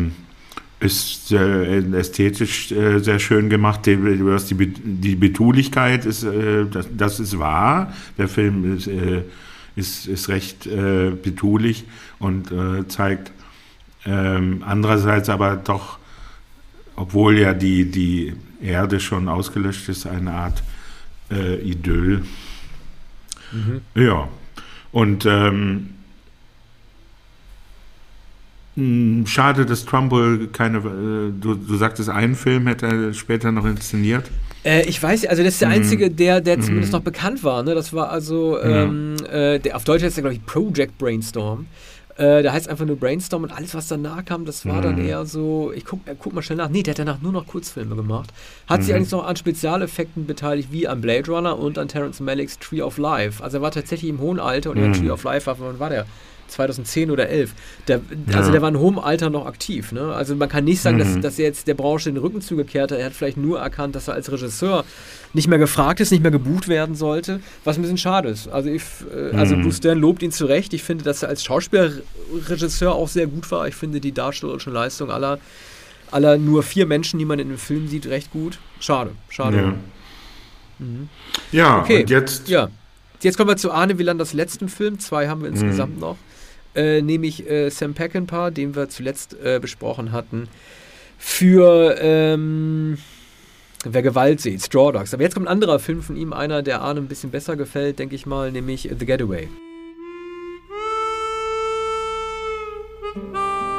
ist ästhetisch sehr schön gemacht. Die Betulichkeit ist, das ist wahr. Der Film ist recht betulich und zeigt andererseits aber doch, obwohl ja die Erde schon ausgelöscht ist, eine Art Idyll. Ja, und schade, dass Trumbull du sagtest, einen Film hätte er später noch inszeniert. Ich weiß, also das ist der einzige, der zumindest noch bekannt war. Ne? Das war also, auf Deutsch heißt der, glaube ich, Project Brainstorm. Da heißt einfach nur Brainstorm und alles, was danach kam, das war dann eher so, ich guck mal schnell nach. Nee, der hat danach nur noch Kurzfilme gemacht. Hat sich eigentlich noch an Spezialeffekten beteiligt, wie an Blade Runner und an Terrence Malicks Tree of Life. Also er war tatsächlich im hohen Alter und der Tree of Life wann war der? 2010 oder 11. Also der war in hohem Alter noch aktiv. Ne? Also man kann nicht sagen, dass er jetzt der Branche den Rücken zugekehrt hat. Er hat vielleicht nur erkannt, dass er als Regisseur nicht mehr gefragt ist, nicht mehr gebucht werden sollte, was ein bisschen schade ist. Also Bruce Dern lobt ihn zu Recht. Ich finde, dass er als Schauspielregisseur auch sehr gut war. Ich finde die darstellerische Leistung aller nur 4 Menschen, die man in dem Film sieht, recht gut. Schade. Ja, ja, okay. Und jetzt... Ja. Jetzt kommen wir zu Arne Wilanders letzten Film. 2 haben wir insgesamt noch. Nämlich Sam Peckinpah, den wir zuletzt besprochen hatten, für Wer Gewalt sieht, Straw Dogs. Aber jetzt kommt ein anderer Film von ihm, einer, der Arne ein bisschen besser gefällt, denke ich mal, nämlich The Getaway.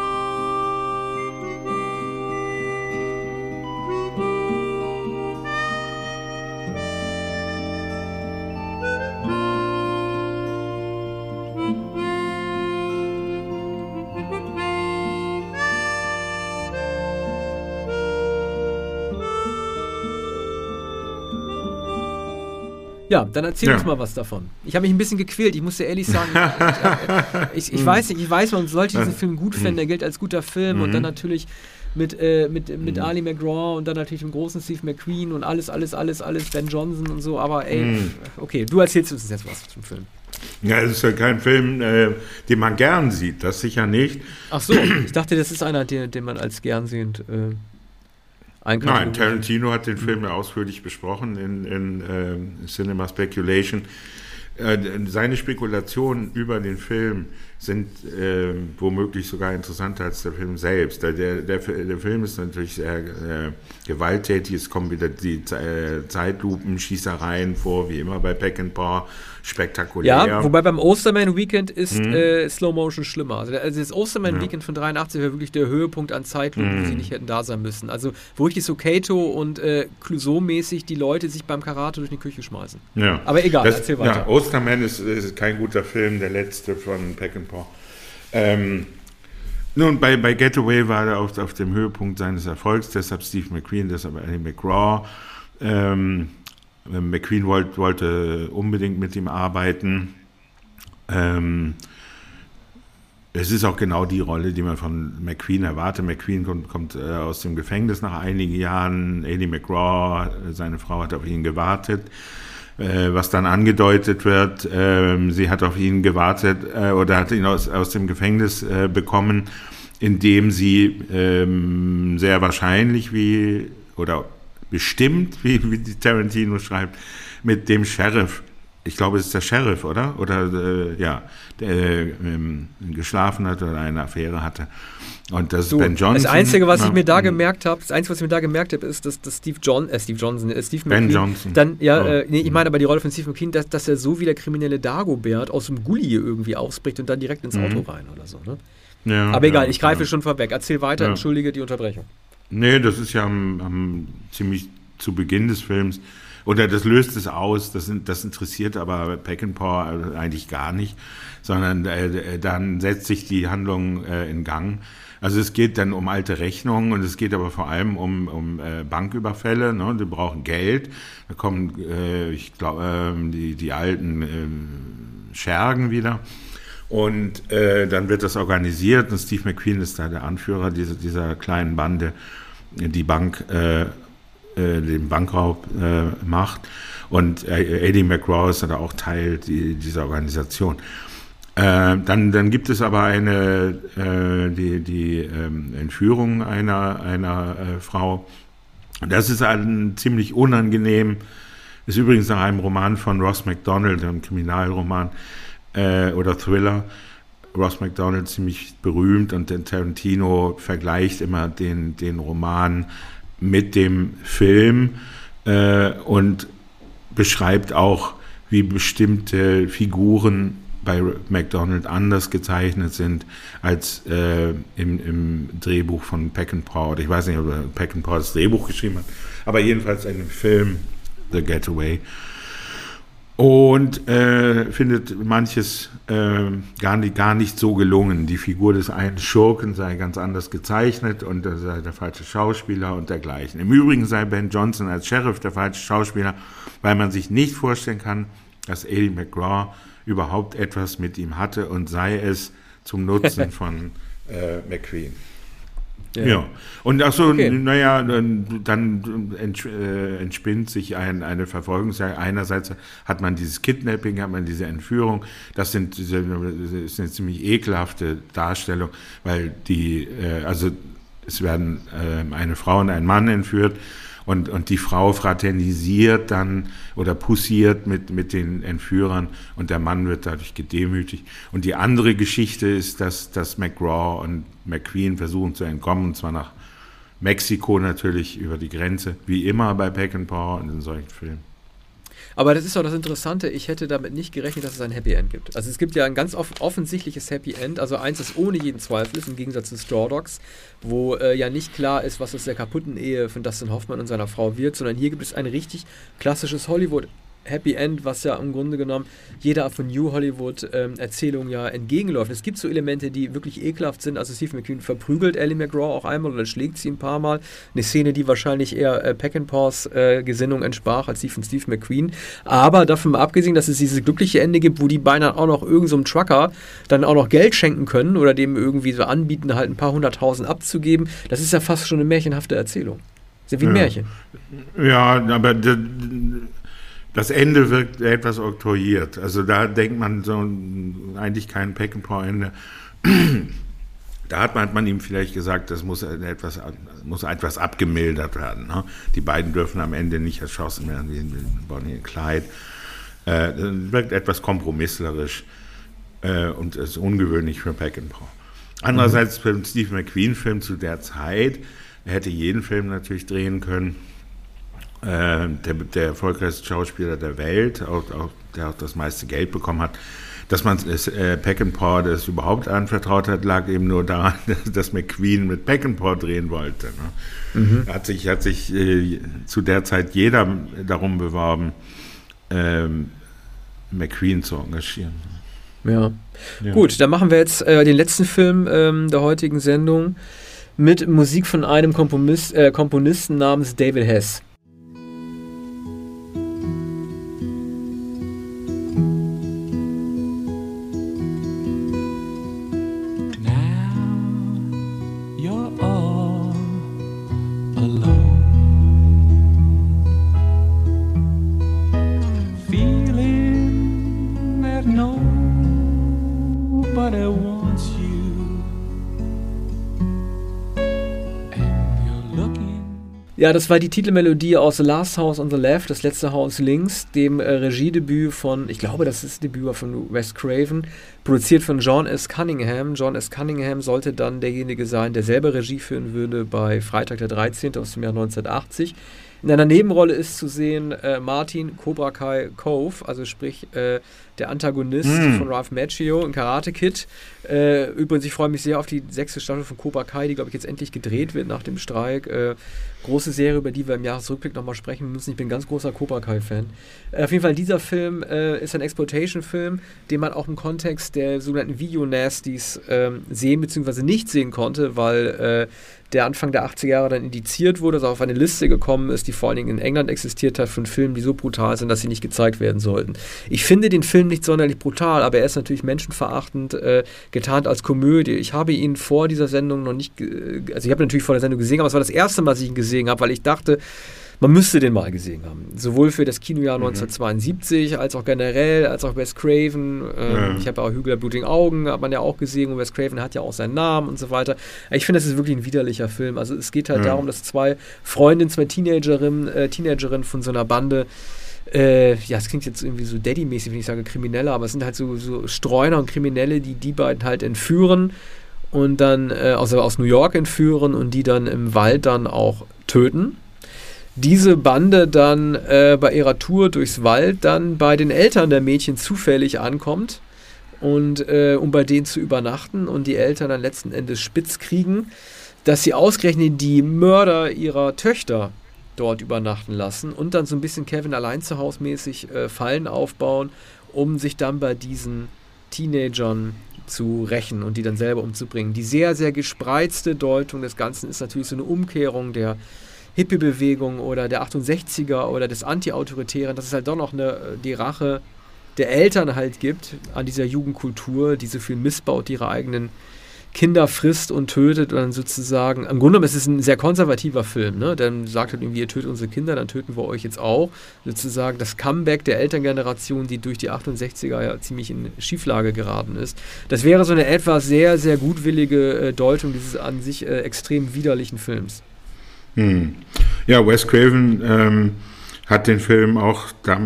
Ja, dann erzähl uns mal was davon. Ich habe mich ein bisschen gequält, ich muss dir ehrlich sagen, ich weiß nicht, man sollte diesen Film gut finden, der gilt als guter Film und dann natürlich mit Ali McGraw und dann natürlich dem großen Steve McQueen und alles, Ben Johnson und so, aber okay, du erzählst uns jetzt was zum Film. Ja, es ist ja kein Film, den man gern sieht, das sicher nicht. Ach so, ich dachte, das ist einer, den man als gern sehend Nein, Tarantino hat den Film ja ausführlich besprochen in Cinema Speculation. Seine Spekulationen über den Film sind womöglich sogar interessanter als der Film selbst. Der Film ist natürlich sehr gewalttätig, es kommen wieder die Zeitlupen-Schießereien vor, wie immer bei Peckinpah, spektakulär. Ja, wobei beim Osterman Weekend ist Slow Motion schlimmer. Also das Osterman Weekend von 83 wäre wirklich der Höhepunkt an Zeitlupen, wo sie nicht hätten da sein müssen. Also wo richtig so Kato und Clouseau-mäßig die Leute sich beim Karate durch die Küche schmeißen. Ja. Aber egal, erzähl weiter. Ja, Osterman ist kein guter Film, der letzte von Peckinpah. Nun, bei Getaway war er auf dem Höhepunkt seines Erfolgs, deshalb Steve McQueen, deshalb Ali McGraw. McQueen wollte unbedingt mit ihm arbeiten. Es ist auch genau die Rolle, die man von McQueen erwartet. McQueen kommt aus dem Gefängnis nach einigen Jahren. Ali McGraw, seine Frau, hat auf ihn gewartet. Was dann angedeutet wird, sie hat auf ihn gewartet oder hat ihn aus dem Gefängnis bekommen, indem sie sehr wahrscheinlich oder bestimmt, wie Tarantino schreibt, mit dem Sheriff, ich glaube, es ist der Sheriff, oder? Der geschlafen hat oder eine Affäre hatte. Und das ist Ben Johnson. Das Einzige, was ich mir da gemerkt habe, ist, dass Steve McQueen, Ben Johnson. Dann, ich meine aber die Rolle von Steve McQueen, dass er so wie der kriminelle Dagobert aus dem Gully irgendwie ausbricht und dann direkt ins Auto rein oder so. Ne? Ja, aber egal, ich greife schon vorweg. Erzähl weiter, entschuldige die Unterbrechung. Nee, das ist ja ziemlich zu Beginn des Films. Oder das löst es aus, das interessiert aber Peckinpah eigentlich gar nicht, sondern dann setzt sich die Handlung in Gang. Also es geht dann um alte Rechnungen und es geht aber vor allem um Banküberfälle. Ne? Die brauchen Geld. Da kommen, ich glaube, die alten Schergen wieder. Und dann wird das organisiert und Steve McQueen ist da der Anführer dieser kleinen Bande, die den Bankraub macht. Und Ali McGraw ist da auch Teil dieser Organisation. Dann gibt es aber die Entführung einer Frau. Das ist ziemlich unangenehm. Ist übrigens nach einem Roman von Ross Macdonald, einem Kriminalroman oder Thriller. Ross Macdonald ziemlich berühmt und Tarantino vergleicht immer den Roman mit dem Film und beschreibt auch, wie bestimmte Figuren bei McDonald anders gezeichnet sind als im Drehbuch von Peckinpah. Oder ich weiß nicht, ob Peckinpah das Drehbuch geschrieben hat, aber jedenfalls in dem Film The Getaway. Und findet manches gar nicht so gelungen. Die Figur des einen Schurken sei ganz anders gezeichnet und er sei der falsche Schauspieler und dergleichen. Im Übrigen sei Ben Johnson als Sheriff der falsche Schauspieler, weil man sich nicht vorstellen kann, dass Ali McGraw überhaupt etwas mit ihm hatte und sei es zum Nutzen von McQueen. Ja. Und dann entspinnt sich eine Verfolgungsjagd. Einerseits hat man dieses Kidnapping, hat man diese Entführung. Das ist eine ziemlich ekelhafte Darstellung, weil es werden eine Frau und ein Mann entführt und die Frau fraternisiert dann oder poussiert mit den Entführern und der Mann wird dadurch gedemütigt. Und die andere Geschichte ist, dass McGraw und McQueen versuchen zu entkommen, und zwar nach Mexiko natürlich über die Grenze, wie immer bei Peckinpah und in solchen Filmen. Aber das ist doch das Interessante, ich hätte damit nicht gerechnet, dass es ein Happy End gibt. Also es gibt ja ein ganz offensichtliches Happy End, also eins, das ohne jeden Zweifel ist, im Gegensatz zu Straw Dogs, wo ja nicht klar ist, was aus der kaputten Ehe von Dustin Hoffman und seiner Frau wird, sondern hier gibt es ein richtig klassisches Hollywood Happy End, was ja im Grunde genommen jeder von New Hollywood Erzählung ja entgegenläuft. Es gibt so Elemente, die wirklich ekelhaft sind. Also Steve McQueen verprügelt Ally McGraw auch einmal oder schlägt sie ein paar Mal. Eine Szene, die wahrscheinlich eher Peckinpahs Gesinnung entsprach als die von Steve McQueen. Aber davon mal abgesehen, dass es dieses glückliche Ende gibt, wo die beinahe auch noch irgend so einem Trucker dann auch noch Geld schenken können oder dem irgendwie so anbieten, halt ein paar 100.000 abzugeben. Das ist ja fast schon eine märchenhafte Erzählung. Ist ja wie ein Märchen. Ja, aber das Ende wirkt etwas oktroyiert. Also da denkt man so eigentlich kein Peckinpah-Ende. Da hat man ihm vielleicht gesagt, das muss etwas abgemildert werden. Ne? Die beiden dürfen am Ende nicht erschossen werden wie in Bonnie und Clyde. Wirkt etwas kompromisslerisch und ist ungewöhnlich für Peckinpah. Andererseits für einen Steve McQueen-Film zu der Zeit, er hätte jeden Film natürlich drehen können. Der erfolgreichste Schauspieler der Welt, der auch das meiste Geld bekommen hat. Dass man Peckinpah das überhaupt anvertraut hat, lag eben nur daran, dass McQueen mit Peckinpah drehen wollte. Ne? Hat sich zu der Zeit jeder darum beworben, McQueen zu engagieren. Ja. Gut, dann machen wir jetzt den letzten Film der heutigen Sendung mit Musik von einem Komponisten namens David Hess. Ja, das war die Titelmelodie aus The Last House on the Left, das letzte Haus links, dem Regiedebüt von, ich glaube, das ist Debüt von Wes Craven, produziert von John S. Cunningham. John S. Cunningham sollte dann derjenige sein, der selber Regie führen würde bei Freitag der 13. aus dem Jahr 1980. In einer Nebenrolle ist zu sehen Martin Cobra Kai Cove, also sprich der Antagonist von Ralph Macchio in Karate Kid. Übrigens, ich freue mich sehr auf die 6. Staffel von Cobra Kai, die, glaube ich, jetzt endlich gedreht wird nach dem Streik. Große Serie, über die wir im Jahresrückblick nochmal sprechen müssen. Ich bin ein ganz großer Cobra Kai-Fan. Auf jeden Fall, dieser Film ist ein Exploitation-Film, den man auch im Kontext der sogenannten Video-Nasties sehen bzw. nicht sehen konnte, weil der Anfang der 80er Jahre dann indiziert wurde, also auf eine Liste gekommen ist, die vor allen Dingen in England existiert hat, von Filmen, die so brutal sind, dass sie nicht gezeigt werden sollten. Ich finde den Film nicht sonderlich brutal, aber er ist natürlich menschenverachtend, getarnt als Komödie. Ich habe ihn vor dieser Sendung noch nicht, also ich habe natürlich vor der Sendung gesehen, aber es war das erste Mal, dass ich ihn gesehen habe, weil ich dachte, man müsste den mal gesehen haben. Sowohl für das Kinojahr 1972, als auch generell, als auch Wes Craven. Ich habe auch Hügel der blutigen Augen, hat man ja auch gesehen. Und Wes Craven hat ja auch seinen Namen und so weiter. Ich finde, das ist wirklich ein widerlicher Film. Also es geht halt darum, dass zwei Freundinnen, zwei Teenagerinnen von so einer Bande, es klingt jetzt irgendwie so Daddy-mäßig, wenn ich sage Kriminelle, aber es sind halt so Streuner und Kriminelle, die beiden halt entführen und dann aus New York entführen und die dann im Wald dann auch töten. Diese Bande dann bei ihrer Tour durchs Wald dann bei den Eltern der Mädchen zufällig ankommt und um bei denen zu übernachten und die Eltern dann letzten Endes spitz kriegen, dass sie ausgerechnet die Mörder ihrer Töchter dort übernachten lassen und dann so ein bisschen Kevin allein zu Hause mäßig Fallen aufbauen, um sich dann bei diesen Teenagern zu rächen und die dann selber umzubringen. Die sehr, sehr gespreizte Deutung des Ganzen ist natürlich so eine Umkehrung der Hippie-Bewegung oder der 68er oder des Anti-Autoritären, dass es halt doch noch die Rache der Eltern halt gibt an dieser Jugendkultur, die so viel missbaut, ihre eigenen Kinder frisst und tötet und dann sozusagen, im Grunde genommen ist es ein sehr konservativer Film, ne? Dann sagt halt irgendwie, ihr tötet unsere Kinder, dann töten wir euch jetzt auch. Sozusagen das Comeback der Elterngeneration, die durch die 68er ja ziemlich in Schieflage geraten ist. Das wäre so eine etwas sehr, sehr gutwillige Deutung dieses an sich extrem widerlichen Films. Ja, Wes Craven hat den Film auch,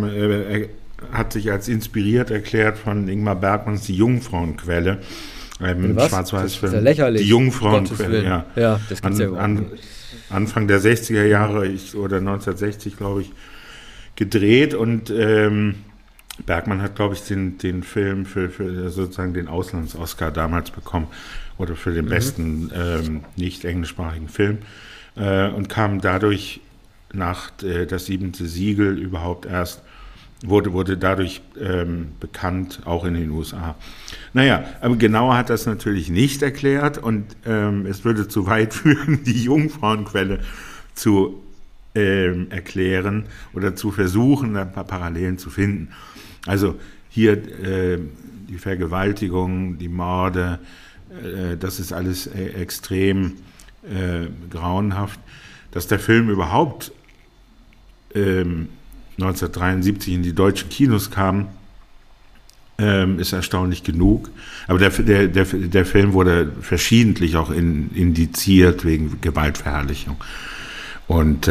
hat sich als inspiriert erklärt von Ingmar Bergmans Die Jungfrauenquelle, Schwarz-Weiß-Film. Das ist ja lächerlich. Die Jungfrauenquelle, ja. Ja, das gibt's ja überhaupt nicht. Anfang der 60er Jahre oder 1960, glaube ich, gedreht und Bergman hat, glaube ich, den Film für sozusagen den Auslands-Oscar damals bekommen oder für den besten nicht englischsprachigen Film. Und kam dadurch nach das 7. Siegel überhaupt erst wurde dadurch bekannt, auch in den USA. Naja, aber genauer hat das natürlich nicht erklärt und es würde zu weit führen, die Jungfrauenquelle zu erklären oder zu versuchen, ein paar Parallelen zu finden. Also hier die Vergewaltigung, die Morde, das ist alles extrem grauenhaft. Dass der Film überhaupt 1973 in die deutschen Kinos kam, ist erstaunlich genug. Aber der Film wurde verschiedentlich auch indiziert wegen Gewaltverherrlichung. Und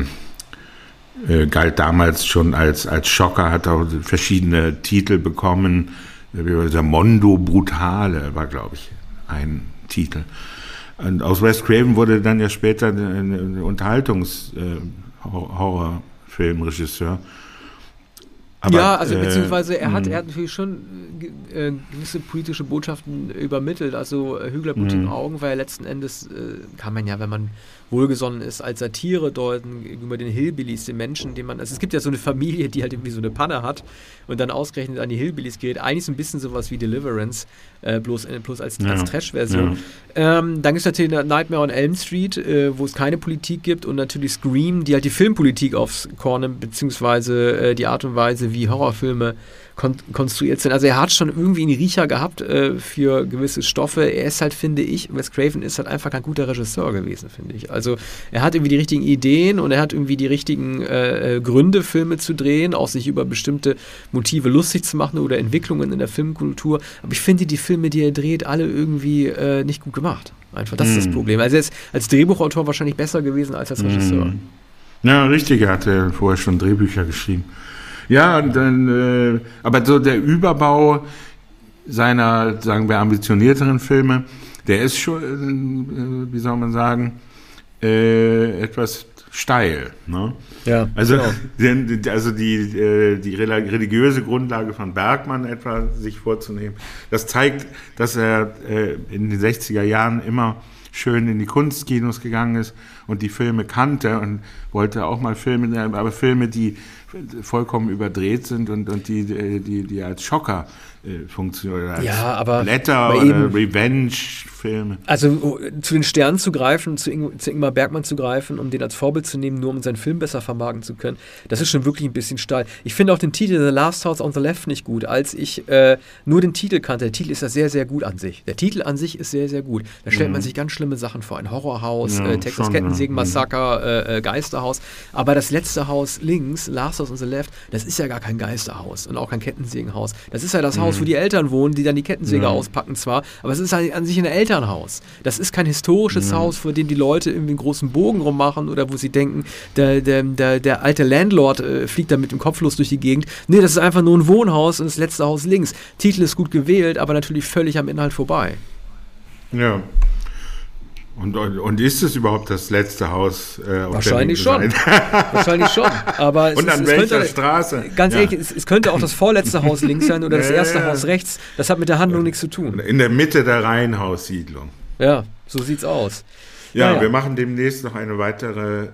galt damals schon als Schocker, hat auch verschiedene Titel bekommen. Der Mondo Brutale war, glaube ich, ein Titel. Und aus Wes Craven wurde dann ja später ein Unterhaltungs-Horrorfilmregisseur. Ja, also beziehungsweise er hat natürlich schon gewisse politische Botschaften übermittelt. Also Hügler blutigen Augen war ja letzten Endes, kann man ja, wenn man wohlgesonnen ist, als Satire deuten gegenüber den Hillbillies, den Menschen, also es gibt ja so eine Familie, die halt irgendwie so eine Panne hat und dann ausgerechnet an die Hillbillies gerät. Eigentlich so ein bisschen sowas wie Deliverance, bloß als Trash-Version. Ja. Dann gibt es natürlich Nightmare on Elm Street, wo es keine Politik gibt und natürlich Scream, die halt die Filmpolitik aufs Korn nimmt, beziehungsweise die Art und Weise, wie Horrorfilme konstruiert sind. Also er hat schon irgendwie einen Riecher gehabt für gewisse Stoffe. Er ist halt, finde ich, Wes Craven ist halt einfach kein guter Regisseur gewesen, finde ich. Also er hat irgendwie die richtigen Ideen und er hat irgendwie die richtigen Gründe, Filme zu drehen, auch sich über bestimmte Motive lustig zu machen oder Entwicklungen in der Filmkultur. Aber ich finde die Filme, die er dreht, alle irgendwie nicht gut gemacht. Einfach, das ist das Problem. Also er ist als Drehbuchautor wahrscheinlich besser gewesen als Regisseur. Ja, richtig, er hatte vorher schon Drehbücher geschrieben. Ja, und dann, aber so der Überbau seiner, sagen wir, ambitionierteren Filme, der ist schon, wie soll man sagen, etwas steil. Ne? Ja, also, genau. Also die religiöse Grundlage von Bergman etwa sich vorzunehmen, das zeigt, dass er in den 60er Jahren immer schön in die Kunstkinos gegangen ist und die Filme kannte und wollte auch mal Filme, aber Filme, die vollkommen überdreht sind und die als Schocker funktionieren, als aber Blätter oder Revenge-Filme. Also zu den Sternen zu greifen, zu Ingmar Bergman zu greifen, um den als Vorbild zu nehmen, nur um seinen Film besser vermarkten zu können, das ist schon wirklich ein bisschen steil. Ich finde auch den Titel The Last House on the Left nicht gut, als ich nur den Titel kannte. Der Titel ist ja sehr, sehr gut an sich. Der Titel an sich ist sehr, sehr gut. Da stellt man sich ganz schlimme Sachen vor. Ein Horrorhaus, Texas Kettensägen-Massaker, Geisterhaus. Aber das letzte Haus links, Last House on the Left, das ist ja gar kein Geisterhaus und auch kein Kettensägenhaus. Das ist ja das Haus, wo die Eltern wohnen, die dann die Kettensäge auspacken zwar, aber es ist halt an sich ein Elternhaus. Das ist kein historisches Haus, vor dem die Leute irgendwie einen großen Bogen rummachen oder wo sie denken, der alte Landlord fliegt da mit dem Kopflos durch die Gegend. Nee, das ist einfach nur ein Wohnhaus und das letzte Haus links. Titel ist gut gewählt, aber natürlich völlig am Inhalt vorbei. Ja. Und ist es überhaupt das letzte Haus auf Wahrscheinlich schon. Wahrscheinlich schon. Aber und an welcher Straße? Ganz ehrlich, es könnte auch das vorletzte Haus links sein oder das erste Haus rechts. Das hat mit der Handlung nichts zu tun. In der Mitte der Reihenhaussiedlung. Ja, so sieht's aus. Ja, wir machen demnächst noch eine weitere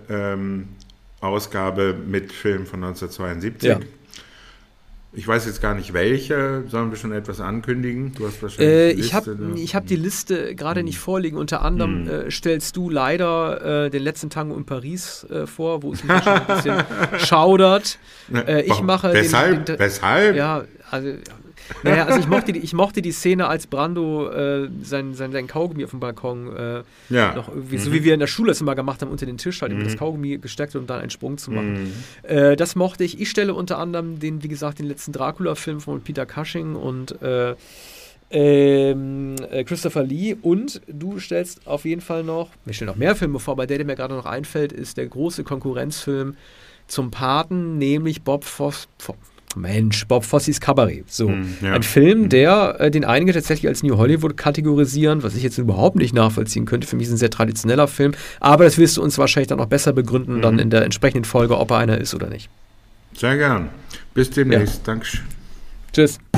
Ausgabe mit Filmen von 1972. Ja. Ich weiß jetzt gar nicht welche. Sollen wir schon etwas ankündigen? Du hast wahrscheinlich die Liste. Ich hab die Liste gerade nicht vorliegen. Unter anderem stellst du leider den letzten Tango in Paris vor, wo es mich schon ein bisschen schaudert. Ich mache Weshalb? Ja, also... Naja, also ich mochte die Szene, als Brando sein Kaugummi auf dem Balkon noch irgendwie, so wie wir in der Schule das immer gemacht haben, unter den Tisch halt das Kaugummi gesteckt, um dann einen Sprung zu machen. Das mochte ich. Ich stelle unter anderem wie gesagt, den letzten Dracula-Film von Peter Cushing und Christopher Lee, und du stellst auf jeden Fall noch, wir stellen noch mehr Filme vor, aber der mir gerade noch einfällt, ist der große Konkurrenzfilm zum Paten, nämlich Bob Fossis Cabaret. So, ein Film, der den einige tatsächlich als New Hollywood kategorisieren, was ich jetzt überhaupt nicht nachvollziehen könnte. Für mich ist ein sehr traditioneller Film, aber das wirst du uns wahrscheinlich dann noch besser begründen, dann in der entsprechenden Folge, ob er einer ist oder nicht. Sehr gern. Bis demnächst. Dankeschön. Tschüss.